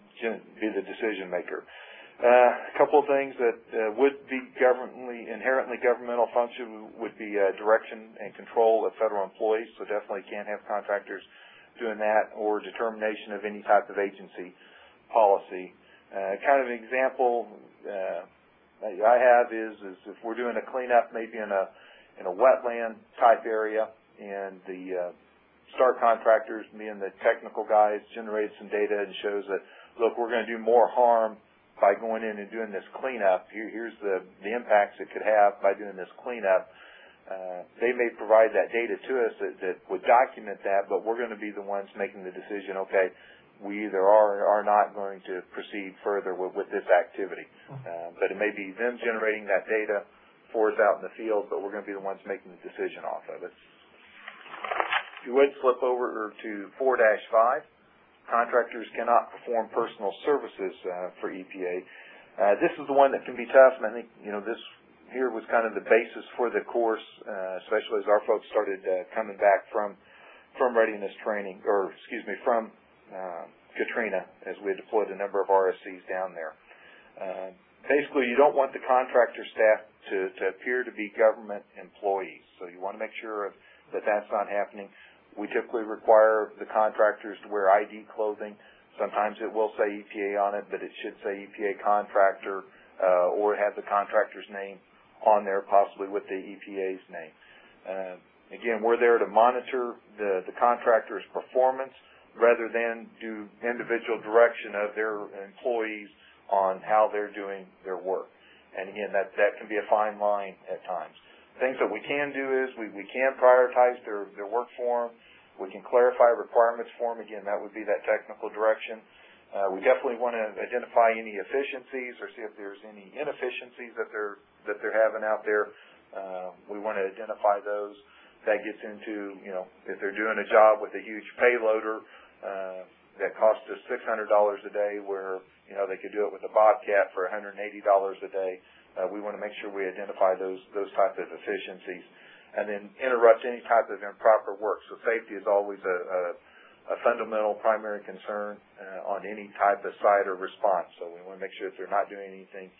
be the decision maker. Uh, a couple of things that uh, would be governmentally, inherently governmental function would be uh, direction and control of federal employees, so definitely can't have contractors doing that, or determination of any type of agency policy. Uh, kind of an example uh, that I have is, is if we're doing a cleanup maybe in a in a wetland type area, and the uh, start contractors, me and the technical guys, generated some data and shows that, look, we're going to do more harm by going in and doing this cleanup. Here, here's the, the impacts it could have by doing this cleanup. Uh, they may provide that data to us that, that would document that, but we're going to be the ones making the decision, okay, we either are or are not going to proceed further with, with this activity. Uh, but it may be them generating that data for us out in the field, but we're going to be the ones making the decision off of it. If you would flip over to four dash five, contractors cannot perform personal services uh, for E P A. Uh, this is the one that can be tough, and I think, you know, this here was kind of the basis for the course, uh, especially as our folks started uh, coming back from from readiness training, or excuse me, from uh, Katrina, as we had deployed a number of R S Cs down there. Uh, basically, you don't want the contractor staff to, to appear to be government employees, so you want to make sure that that's not happening. We typically require the contractors to wear I D clothing. Sometimes it will say E P A on it, but it should say E P A contractor, uh, or have the contractor's name on there, possibly with the E P A's name. Uh, again, we're there to monitor the, the contractor's performance rather than do individual direction of their employees on how they're doing their work. And again, that, that can be a fine line at times. Things that we can do is we, we can prioritize their, their work for them. We can clarify requirements for them. Again, that would be that technical direction. Uh, we definitely want to identify any efficiencies or see if there's any inefficiencies that they're that they're having out there. Uh, we want to identify those. That gets into, you know, if they're doing a job with a huge payloader uh, that costs us six hundred dollars a day, where, you know, they could do it with a Bobcat for one hundred eighty dollars a day. Uh, we want to make sure we identify those those type of efficiencies, and then interrupt any type of improper work. So safety is always a, a a fundamental primary concern uh, on any type of site or response. So we want to make sure that they're not doing anything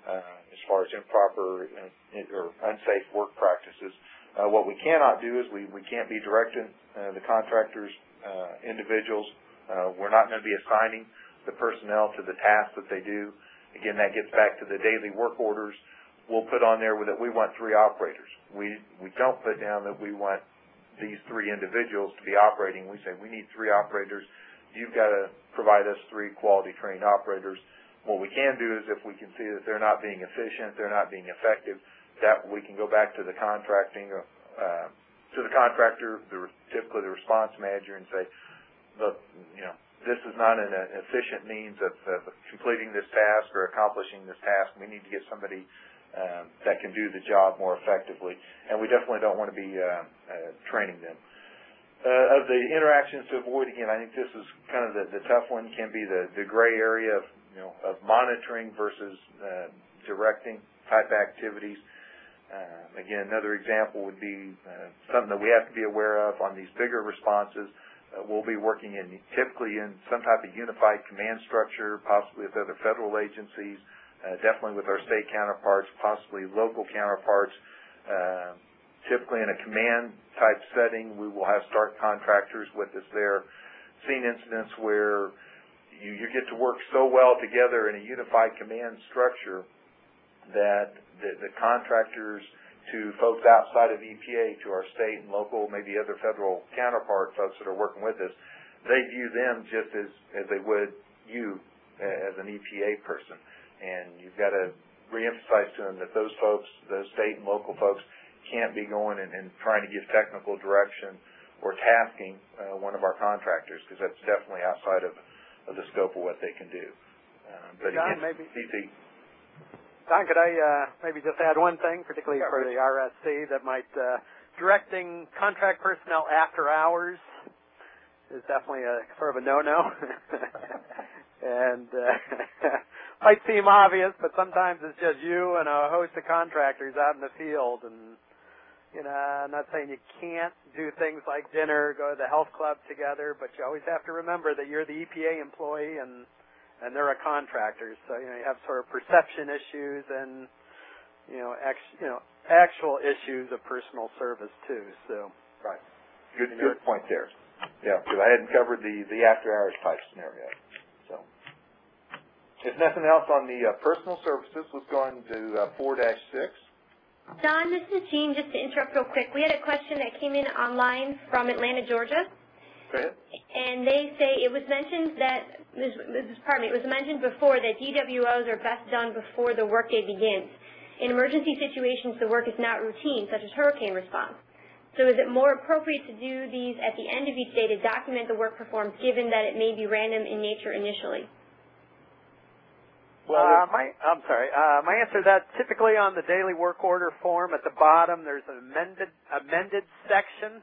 uh, as far as improper uh, or unsafe work practices. Uh, what we cannot do is we, we can't be directing uh, the contractors, uh, individuals. Uh, we're not going to be assigning the personnel to the tasks that they do. Again, that gets back to the daily work orders. We'll put on there that we want three operators. We, we don't put down that we want these three individuals to be operating. We say we need three operators. You've got to provide us three quality trained operators. What we can do is if we can see that they're not being efficient, they're not being effective, that we can go back to the contracting, uh, to the contractor, the, typically the response manager, and say, look, you know, this is not an efficient means of, of completing this task or accomplishing this task. We need to get somebody um, that can do the job more effectively, and we definitely don't want to be uh, uh, training them. Uh, of the interactions to avoid, again, I think this is kind of the, the tough one, can be the, the gray area of, you know, of monitoring versus uh, directing type activities. Uh, again, another example would be uh, something that we have to be aware of on these bigger responses. Uh, we'll be working in typically in some type of unified command structure, possibly with other federal agencies, uh, definitely with our state counterparts, possibly local counterparts. Uh, typically in a command type setting, we will have start contractors with us there. Seen incidents where you, you get to work so well together in a unified command structure that the, the contractors to folks outside of E P A, to our state and local, maybe other federal counterpart folks that are working with us, they view them just as, as they would you as an E P A person. And you've got to reemphasize to them that those folks, those state and local folks, can't be going and, and trying to give technical direction or tasking uh, one of our contractors, because that's definitely outside of, of the scope of what they can do. Uh, but John, again, maybe. easy. Don, could I uh, maybe just add one thing, particularly for the R S C, that might uh, directing contract personnel after hours is definitely a sort of a no-no, and uh, might seem obvious, but sometimes it's just you and a host of contractors out in the field, and you know, I'm not saying you can't do things like dinner, go to the health club together, but you always have to remember that you're the E P A employee and. and they're a contractor, so you know you have sort of perception issues and you know, ex, you know actual issues of personal service too. So, right, good good point there. Yeah, because I hadn't covered the the after hours type scenario. So, if nothing else on the uh, personal services, let's go on to uh, four dash six. Don, this is Jean. Just to interrupt real quick, we had a question that came in online from Atlanta, Georgia. Go ahead. And they say it was mentioned that, pardon me, it was mentioned before that D W Os are best done before the workday begins. In emergency situations, the work is not routine, such as hurricane response. So is it more appropriate to do these at the end of each day to document the work performed, given that it may be random in nature initially? Well, uh, my, I'm sorry. Uh, my answer to that, typically on the daily work order form at the bottom, there's an amended, amended section,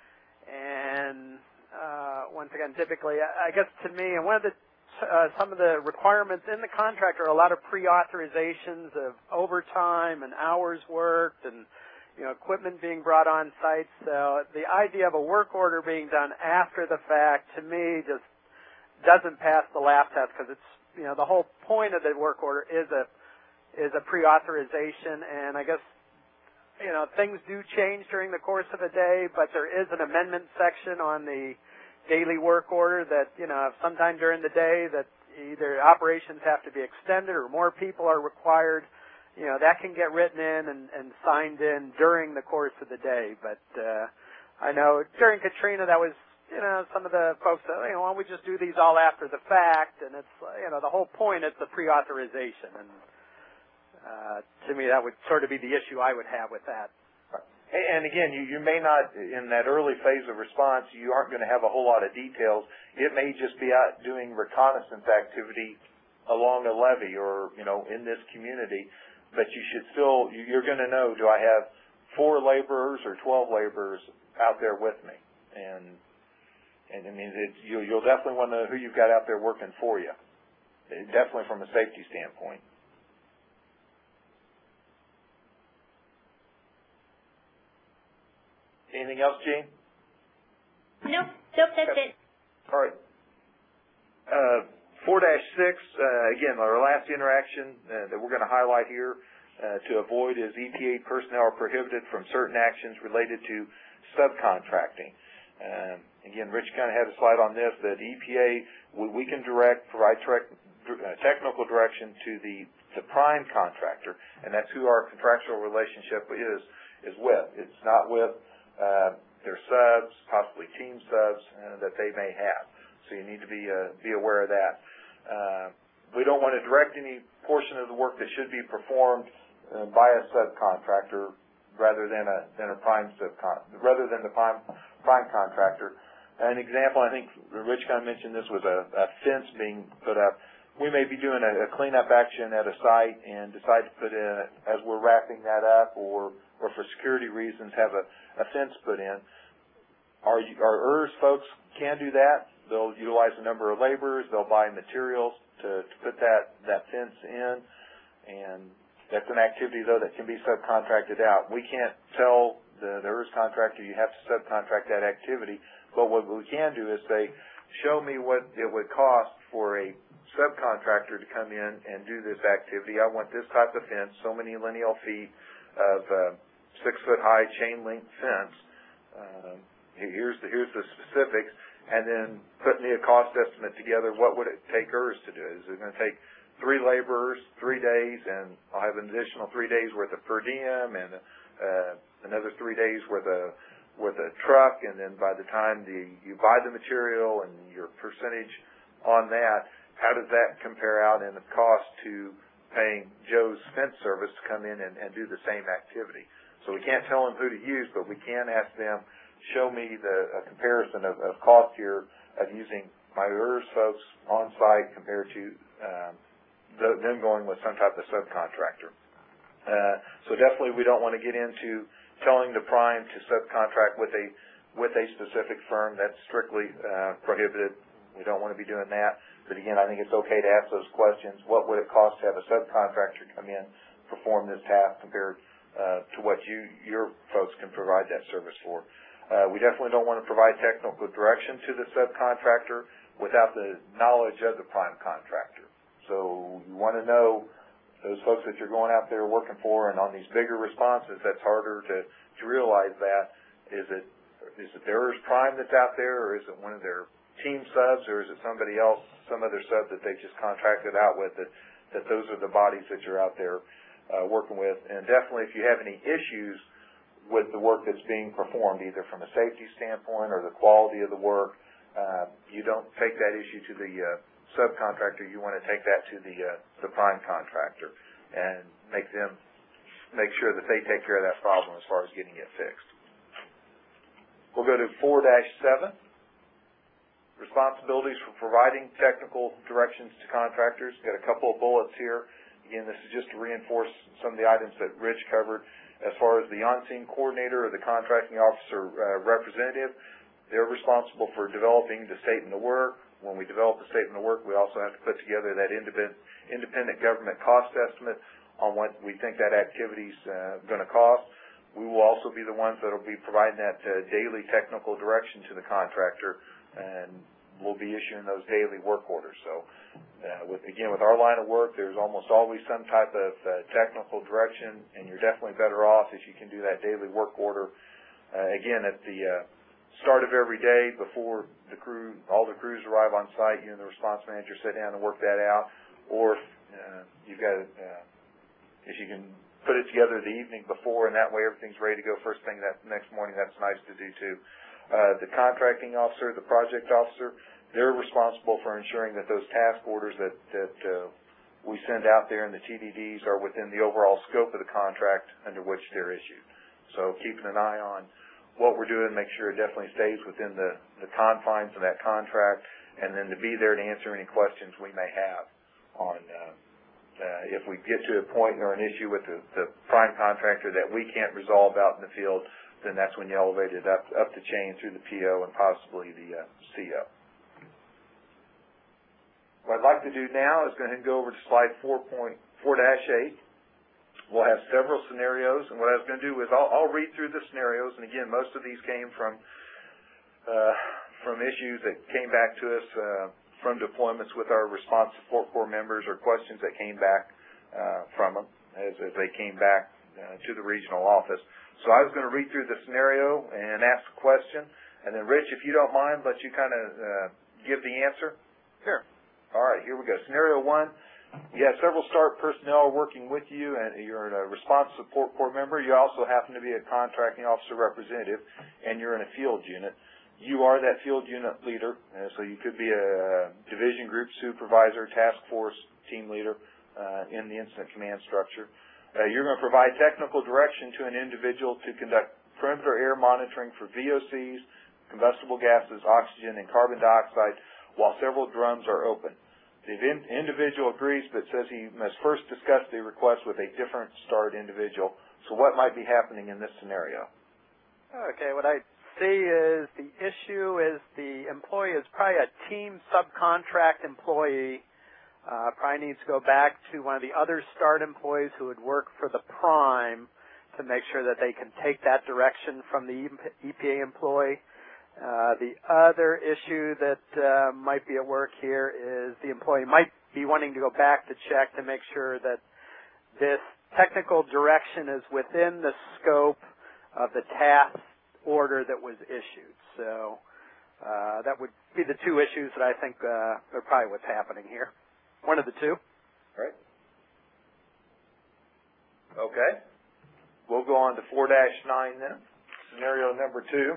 and Uh, once again, typically, I, I guess to me, and one of the, uh, some of the requirements in the contract are a lot of pre-authorizations of overtime and hours worked and, you know, equipment being brought on site. So the idea of a work order being done after the fact, to me, just doesn't pass the laugh test, because it's, you know, the whole point of the work order is a, is a pre-authorization, and I guess, you know, things do change during the course of a day, but there is an amendment section on the daily work order that, you know, sometime during the day that either operations have to be extended or more people are required, you know, that can get written in and, and signed in during the course of the day. But uh, I know during Katrina that was, you know, some of the folks said, you know, why don't we just do these all after the fact? And it's, you know, the whole point is the pre-authorization. And Uh, to me, that would sort of be the issue I would have with that. And again, you, you may not, in that early phase of response, you aren't going to have a whole lot of details. It may just be out doing reconnaissance activity along a levee or, you know, in this community. But you should still, you're going to know, do I have four laborers or twelve laborers out there with me? And, and I mean, it, you, you'll definitely want to know who you've got out there working for you, definitely from a safety standpoint. Anything else, Gene? Nope. Nope, that's it. All right. Uh, four dash six, uh, again, our last interaction uh, that we're going to highlight here uh, to avoid is E P A personnel are prohibited from certain actions related to subcontracting. Um, again, Rich kind of had a slide on this, that E P A, we, we can direct, provide direct, uh, technical direction to the, the prime contractor, and that's who our contractual relationship is, is with. It's not with uh, their subs, possibly team subs uh, that they may have. So you need to be uh, be aware of that. Uh, we don't want to direct any portion of the work that should be performed uh, by a subcontractor rather than a than a prime subcon rather than the prime prime contractor. An example, I think Rich kind of mentioned this, was a, a fence being put up. We may be doing a, a cleanup action at a site and decide to put in, as we're wrapping that up, or or for security reasons, have a, a fence put in. Our our E R S folks can do that. They'll utilize a number of laborers. They'll buy materials to, to put that, that fence in, and that's an activity, though, that can be subcontracted out. We can't tell the, the E R S contractor you have to subcontract that activity, but what we can do is say, show me what it would cost for a subcontractor to come in and do this activity. I want this type of fence, so many lineal feet of uh, six-foot-high chain-link fence. Um, here's the, here's the specifics. And then put me a cost estimate together. What would it take E R S to do? Is it going to take three laborers, three days, and I'll have an additional three days worth of per diem, and uh, another three days worth of with a truck, and then by the time the, you buy the material and your percentage on that, how does that compare out in the cost to paying Joe's fence service to come in and, and do the same activity? So we can't tell them who to use, but we can ask them, show me the a comparison of, of cost here of using my E R S folks on site compared to um, the, them going with some type of subcontractor. Uh, so definitely we don't want to get into telling the prime to subcontract with a with a specific firm. That's strictly uh, prohibited. We don't want to be doing that. But again, I think it's okay to ask those questions. What would it cost to have a subcontractor come in, perform this task compared uh, to what you your folks can provide that service for? Uh, we definitely don't want to provide technical direction to the subcontractor without the knowledge of the prime contractor. So you want to know those folks that you're going out there working for, and on these bigger responses, that's harder to, to realize that. Is it is it their prime that's out there, or is it one of their team subs, or is it somebody else, some other sub that they just contracted out with, that, that those are the bodies that you're out there uh, working with? And definitely if you have any issues with the work that's being performed, either from a safety standpoint or the quality of the work, uh, you don't take that issue to the uh, subcontractor. You want to take that to the uh, the prime contractor and make them make sure that they take care of that problem as far as getting it fixed. We'll go to four dash seven, responsibilities for providing technical directions to contractors. Got a couple of bullets here. Again, this is just to reinforce some of the items that Rich covered. As far as the on-scene coordinator or the contracting officer uh, representative, they're responsible for developing the statement of work. When we develop the statement of work, we also have to put together that independent, independent government cost estimate on what we think that activity's uh, going to cost. We will also be the ones that will be providing that uh, daily technical direction to the contractor, and we'll be issuing those daily work orders. So, uh, with again, with our line of work, there's almost always some type of uh, technical direction, and you're definitely better off if you can do that daily work order. Uh, again, at the uh, start of every day, before the crew, all the crews arrive on site, you and the response manager sit down and work that out. Or if uh, you've got, uh, if you can put it together the evening before, and that way everything's ready to go first thing that next morning, that's nice to do too. Uh, the contracting officer, the project officer, they're responsible for ensuring that those task orders that, that uh, we send out there in the T D Ds are within the overall scope of the contract under which they're issued. So keeping an eye on what we're doing, make sure it definitely stays within the, the confines of that contract, and then to be there to answer any questions we may have on uh, uh, if we get to a point or an issue with the, the prime contractor that we can't resolve out in the field, then that's when you elevate it up, up the chain through the P O and possibly the uh, C O. What I'd like to do now is go ahead and go over to slide four point four dash eight. We'll have several scenarios, and what I was going to do is I'll, I'll read through the scenarios, and again, most of these came from uh, from issues that came back to us uh, from deployments with our response support corps members or questions that came back uh, from them as, as they came back uh, to the regional office. So I was going to read through the scenario and ask a question, and then Rich, if you don't mind, let you kind of uh, give the answer. Sure. All right, here we go. Scenario one, you have several START personnel working with you, and you're a response support corps member. You also happen to be a contracting officer representative, and you're in a field unit. You are that field unit leader, uh, so you could be a division group supervisor, task force team leader uh, in the incident command structure. Uh, you're going to provide technical direction to an individual to conduct perimeter air monitoring for V O Cs, combustible gases, oxygen, and carbon dioxide while several drums are open. The individual agrees but says he must first discuss the request with a different START individual. So what might be happening in this scenario? Okay, what I see is the issue is the employee is probably a team subcontract employee, uh, probably needs to go back to one of the other START employees who would work for the prime to make sure that they can take that direction from the E P A employee. Uh, the other issue that uh, might be at work here is the employee might be wanting to go back to check to make sure that this technical direction is within the scope of the task order that was issued. So uh, that would be the two issues that I think uh, are probably what's happening here. One of the two. All right. Okay. We'll go on to four dash nine then. Scenario number two.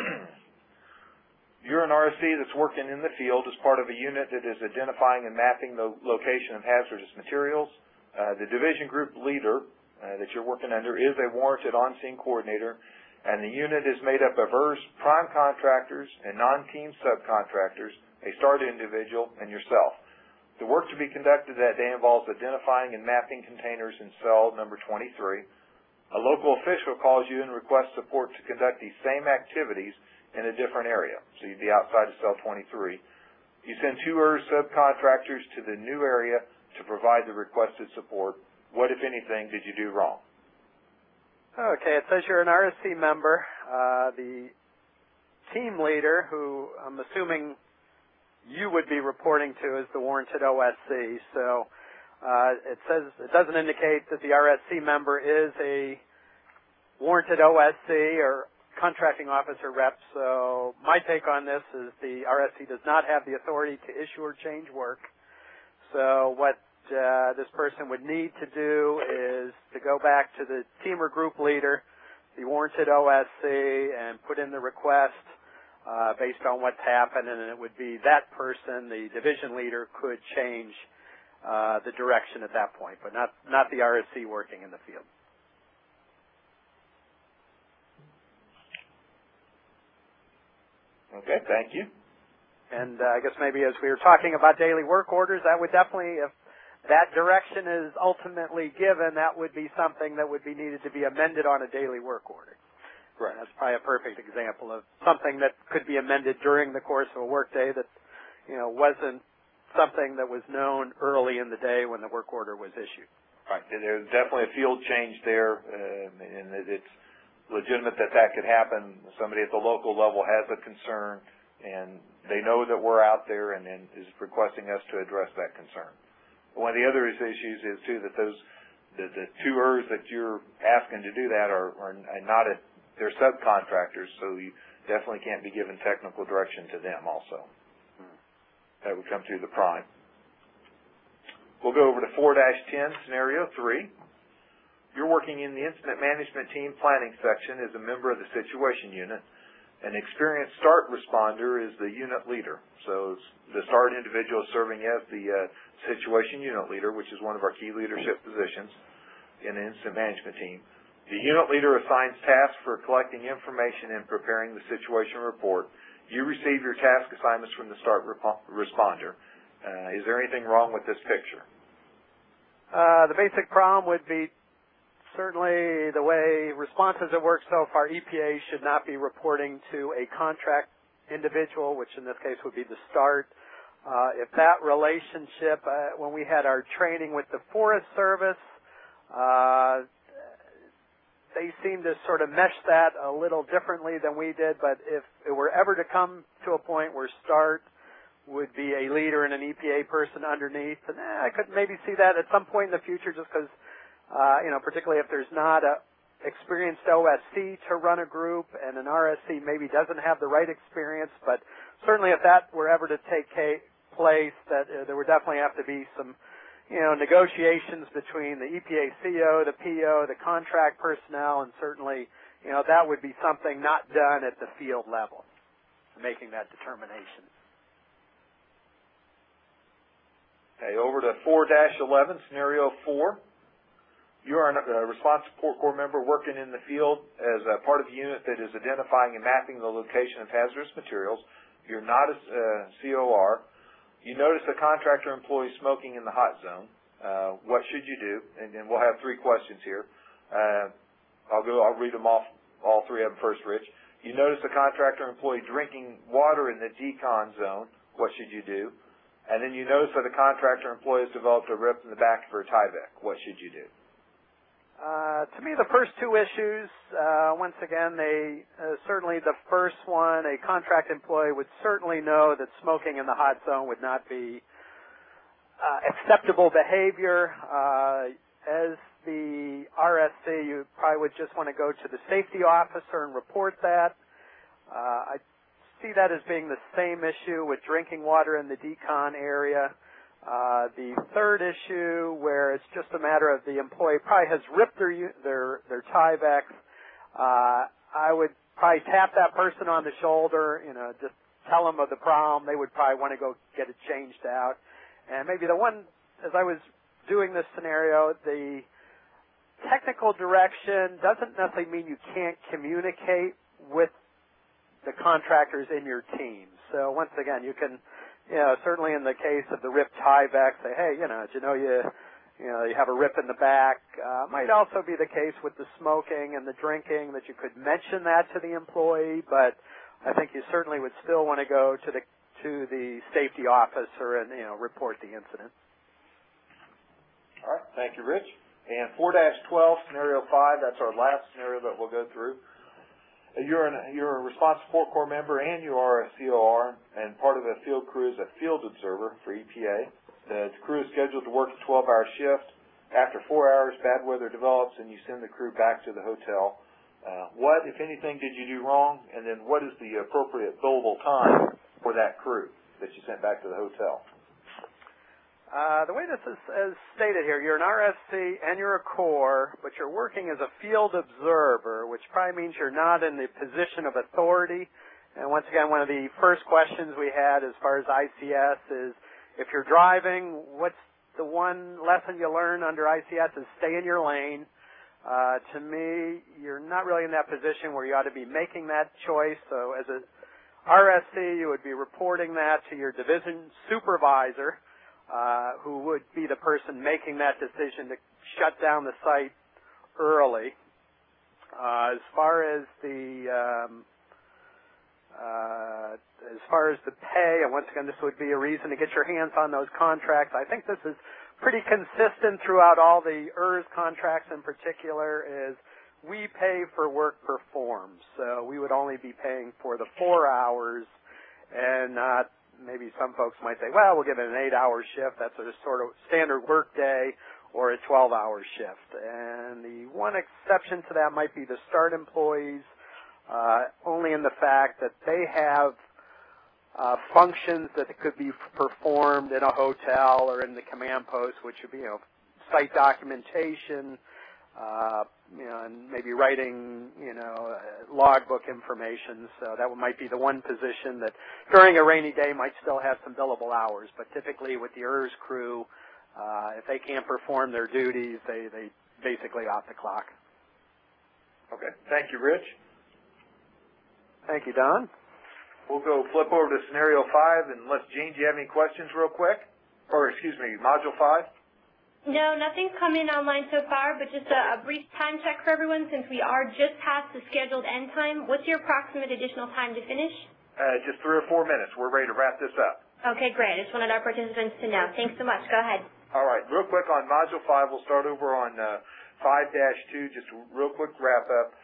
You're an R S C that's working in the field as part of a unit that is identifying and mapping the location of hazardous materials. Uh, the division group leader uh, that you're working under is a warranted on-scene coordinator, and the unit is made up of E R S prime contractors and non-team subcontractors, a START individual, and yourself. The work to be conducted that day involves identifying and mapping containers in cell number twenty-three. A local official calls you and requests support to conduct these same activities in a different area. So you'd be outside of cell twenty-three. You send two E R S subcontractors to the new area to provide the requested support. What, if anything, did you do wrong? Okay, it says you're an R S C member. Uh, the team leader, who I'm assuming you would be reporting to, is the warranted O S C. So uh, it says it doesn't indicate that the R S C member is a warranted O S C or contracting officer rep. So my take on this is the R S C does not have the authority to issue or change work. So what uh, this person would need to do is to go back to the team or group leader, the warranted O S C, and put in the request uh, based on what's happened, and it would be that person, the division leader, could change uh, the direction at that point, but not, not the R S C working in the field. Okay, thank you. And uh, I guess maybe as we were talking about daily work orders, that would definitely, if that direction is ultimately given, that would be something that would be needed to be amended on a daily work order. Right. That's probably a perfect example of something that could be amended during the course of a workday that, you know, wasn't something that was known early in the day when the work order was issued. Right. There's definitely a field change there, um, and it's legitimate that that could happen. Somebody at the local level has a concern, and they know that we're out there and, and is requesting us to address that concern. One of the other issues is, too, that those the, the two E R S that you're asking to do that are, are not at, they're subcontractors, so you definitely can't be given technical direction to them also. Hmm. That would come through the prime. We'll go over to four dash ten, scenario three. You're working in the incident management team planning section as a member of the situation unit. An experienced START responder is the unit leader. So the START individual is serving as the uh, situation unit leader, which is one of our key leadership positions in the incident management team. The unit leader assigns tasks for collecting information and preparing the situation report. You receive your task assignments from the START rep- responder. Uh, is there anything wrong with this picture? Uh, the basic problem would be certainly the way responses have worked so far, E P A should not be reporting to a contract individual, which in this case would be the START. Uh, if that relationship, uh, when we had our training with the Forest Service, uh, they seemed to sort of mesh that a little differently than we did, but if it were ever to come to a point where START would be a leader and an E P A person underneath. And eh, I could maybe see that at some point in the future just because, uh, you know, particularly if there's not a experienced O S C to run a group and an R S C maybe doesn't have the right experience. But certainly if that were ever to take place, that uh, there would definitely have to be some, you know, negotiations between the E P A C O, the P O, the contract personnel, and certainly, you know, that would be something not done at the field level, making that determination. Okay, over to four dash eleven, scenario four. You are a response support corps member working in the field as a part of a unit that is identifying and mapping the location of hazardous materials. You're not a uh, C O R. You notice a contractor employee smoking in the hot zone. Uh, what should you do? And, and we'll have three questions here. Uh, I'll go. I'll read them off, all three of them first, Rich. You notice a contractor employee drinking water in the decon zone. What should you do? And then you notice that a contractor employee has developed a rip in the back of her Tyvek. What should you do? Uh, to me, the first two issues, uh, once again, they uh, certainly the first one, a contract employee would certainly know that smoking in the hot zone would not be uh, acceptable behavior. Uh, as the R S C, you probably would just want to go to the safety officer and report that. Uh, I see that as being the same issue with drinking water in the decon area. Uh, the third issue, where it's just a matter of the employee probably has ripped their their their Tyvek, uh, I would probably tap that person on the shoulder, you know, just tell them of the problem. They would probably want to go get it changed out. And maybe the one, as I was doing this scenario, the technical direction doesn't necessarily mean you can't communicate with the contractors in your team. So once again, you can. You know, certainly in the case of the ripped Tyvek, say, hey, you know, did you know you, you know, you have a rip in the back? Uh, might also be the case with the smoking and the drinking that you could mention that to the employee, but I think you certainly would still want to go to the to the safety officer and, you know, report the incident. All right, thank you, Rich. And four dash twelve, scenario five, that's our last scenario that we'll go through. You're, an, you're a response support corps member and you are a C O R, and part of the field crew is a field observer for E P A. The crew is scheduled to work a twelve-hour shift. After four hours, bad weather develops and you send the crew back to the hotel. Uh, what, if anything, did you do wrong? And then what is the appropriate billable time for that crew that you sent back to the hotel? Uh, the way this is, is stated here, you're an R S C and you're a corps, but you're working as a field observer, which probably means you're not in the position of authority. And once again, one of the first questions we had as far as I C S is, if you're driving, what's the one lesson you learn under I C S is stay in your lane. Uh, to me, you're not really in that position where you ought to be making that choice. So as a R S C, you would be reporting that to your division supervisor, Uh, who would be the person making that decision to shut down the site early. Uh, as far as the um, uh, as far as the pay, and once again, this would be a reason to get your hands on those contracts. I think this is pretty consistent throughout all the E R S contracts in particular. Is we pay for work performed, so we would only be paying for the four hours and not. Maybe some folks might say, well, we'll give it an eight-hour shift. That's a sort of standard work day, or a twelve-hour shift. And the one exception to that might be the start employees, uh, only in the fact that they have uh, functions that could be performed in a hotel or in the command post, which would be, you know, site documentation, uh, you know, and maybe writing, you know, uh, logbook information. So that might be the one position that during a rainy day might still have some billable hours. But typically with the E R S crew, uh, if they can't perform their duties, they, they basically off the clock. Okay. Thank you, Rich. Thank you, Don. We'll go flip over to scenario five, and unless, Gene, do you have any questions real quick? Or, excuse me, module five? No, nothing's come in online so far, but just a, a brief time check for everyone since we are just past the scheduled end time. What's your approximate additional time to finish? Uh, just three or four minutes. We're ready to wrap this up. Okay, great. I just wanted our participants to know. Thanks so much. Go ahead. All right. Real quick on module five, we'll start over on uh, five dash two, just a real quick wrap up.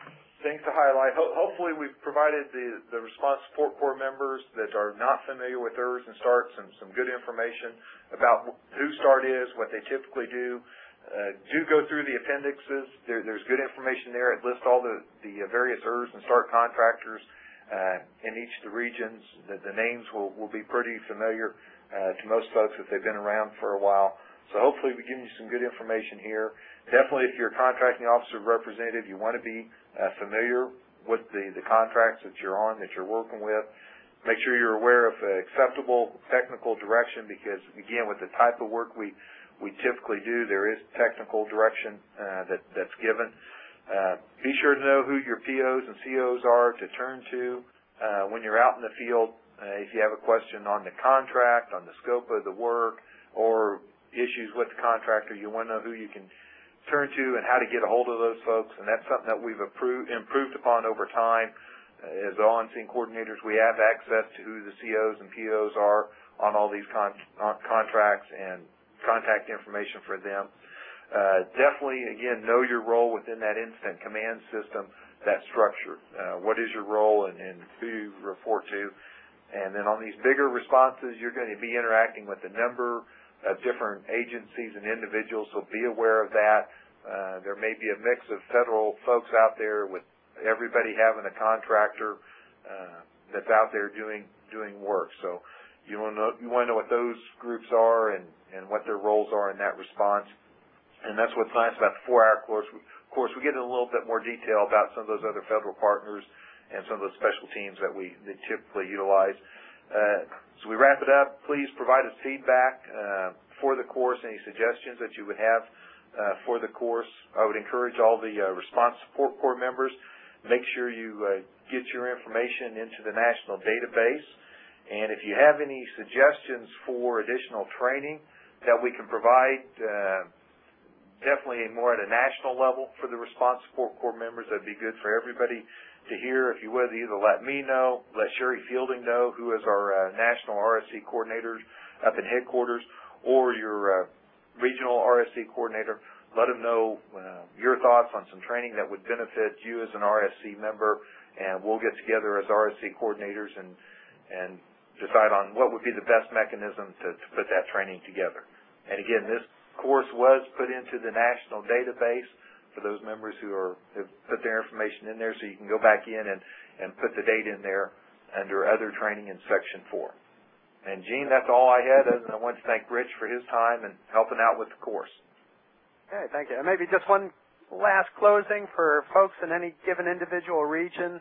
things to highlight. Ho hopefully we've provided the, the Response Support Corps members that are not familiar with E R S and START some, some good information about who START is, what they typically do. Uh, do go through the appendixes. There, there's good information there. It lists all the, the various E R S and START contractors uh, in each of the regions. The, the names will, will be pretty familiar uh, to most folks if they've been around for a while. So hopefully we've given you some good information here. Definitely if you're a contracting officer representative, you want to be uh, familiar with the, the contracts that you're on, that you're working with. Make sure you're aware of uh, acceptable technical direction because, again, with the type of work we, we typically do, there is technical direction uh, that, that's given. Uh, be sure to know who your P Os and C Os are to turn to uh, when you're out in the field. Uh, if you have a question on the contract, on the scope of the work, or issues with the contractor, you want to know who you can turn to and how to get a hold of those folks, and that's something that we've approved, improved upon over time. Uh, as on-scene coordinators, we have access to who the C Os and P Os are on all these con on contracts and contact information for them. Uh, definitely, again, know your role within that incident command system, that structure. Uh, what is your role and, and who you report to? And then on these bigger responses, you're going to be interacting with a number of different agencies and individuals, so be aware of that. Uh, there may be a mix of federal folks out there with everybody having a contractor uh, that's out there doing doing work. So you want to know, you want to know what those groups are and, and what their roles are in that response. And that's what's nice about the four-hour course. Of course, we get in a little bit more detail about some of those other federal partners and some of those special teams that we that typically utilize. Uh, so we wrap it up. Please provide us feedback uh, for the course, any suggestions that you would have uh, for the course. I would encourage all the uh, Response Support Corps members, make sure you uh, get your information into the national database. And if you have any suggestions for additional training that we can provide, uh, definitely more at a national level for the Response Support Corps members, that'd be good for everybody to hear. If you would, either let me know, let Sherry Fielding know, who is our uh, national R S C coordinator up in headquarters, or your uh, regional R S C coordinator. Let them know uh, your thoughts on some training that would benefit you as an R S C member, and we'll get together as R S C coordinators and and decide on what would be the best mechanism to, to put that training together. And again, this course was put into the national database for those members who are have put their information in there, so you can go back in and, and put the date in there under other training in section four. And Gene, that's all I had, and I want to thank Rich for his time and helping out with the course. Okay, thank you. And maybe just one last closing for folks in any given individual region.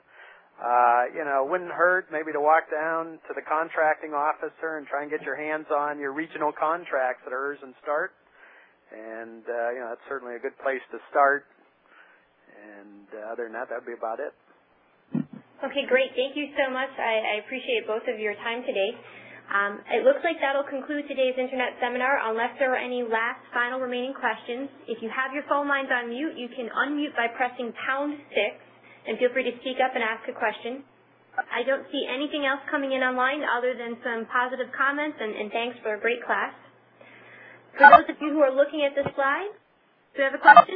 Uh, you know, wouldn't hurt maybe to walk down to the contracting officer and try and get your hands on your regional contracts at E R S and START. And, uh, you know, that's certainly a good place to start. And uh, other than that, that would be about it. Okay, great. Thank you so much. I, I appreciate both of your time today. Um, it looks like that'll conclude today's Internet seminar, unless there are any last final remaining questions. If you have your phone lines on mute, you can unmute by pressing pound six, and feel free to speak up and ask a question. I don't see anything else coming in online other than some positive comments and, and thanks for a great class. For those of you who are looking at the slide, do you have a question?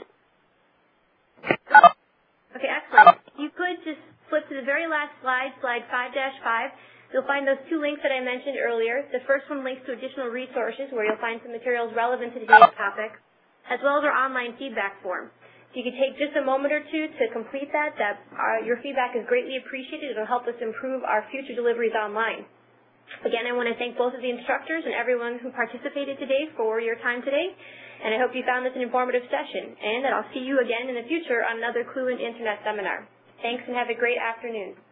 Okay, excellent. You could just flip to the very last slide, slide five dash five. You'll find those two links that I mentioned earlier. The first one links to additional resources where you'll find some materials relevant to today's topic, as well as our online feedback form. If you could take just a moment or two to complete that, that uh, your feedback is greatly appreciated. It'll help us improve our future deliveries online. Again, I want to thank both of the instructors and everyone who participated today for your time today, and I hope you found this an informative session, and that I'll see you again in the future on another Clue in Internet seminar. Thanks, and have a great afternoon.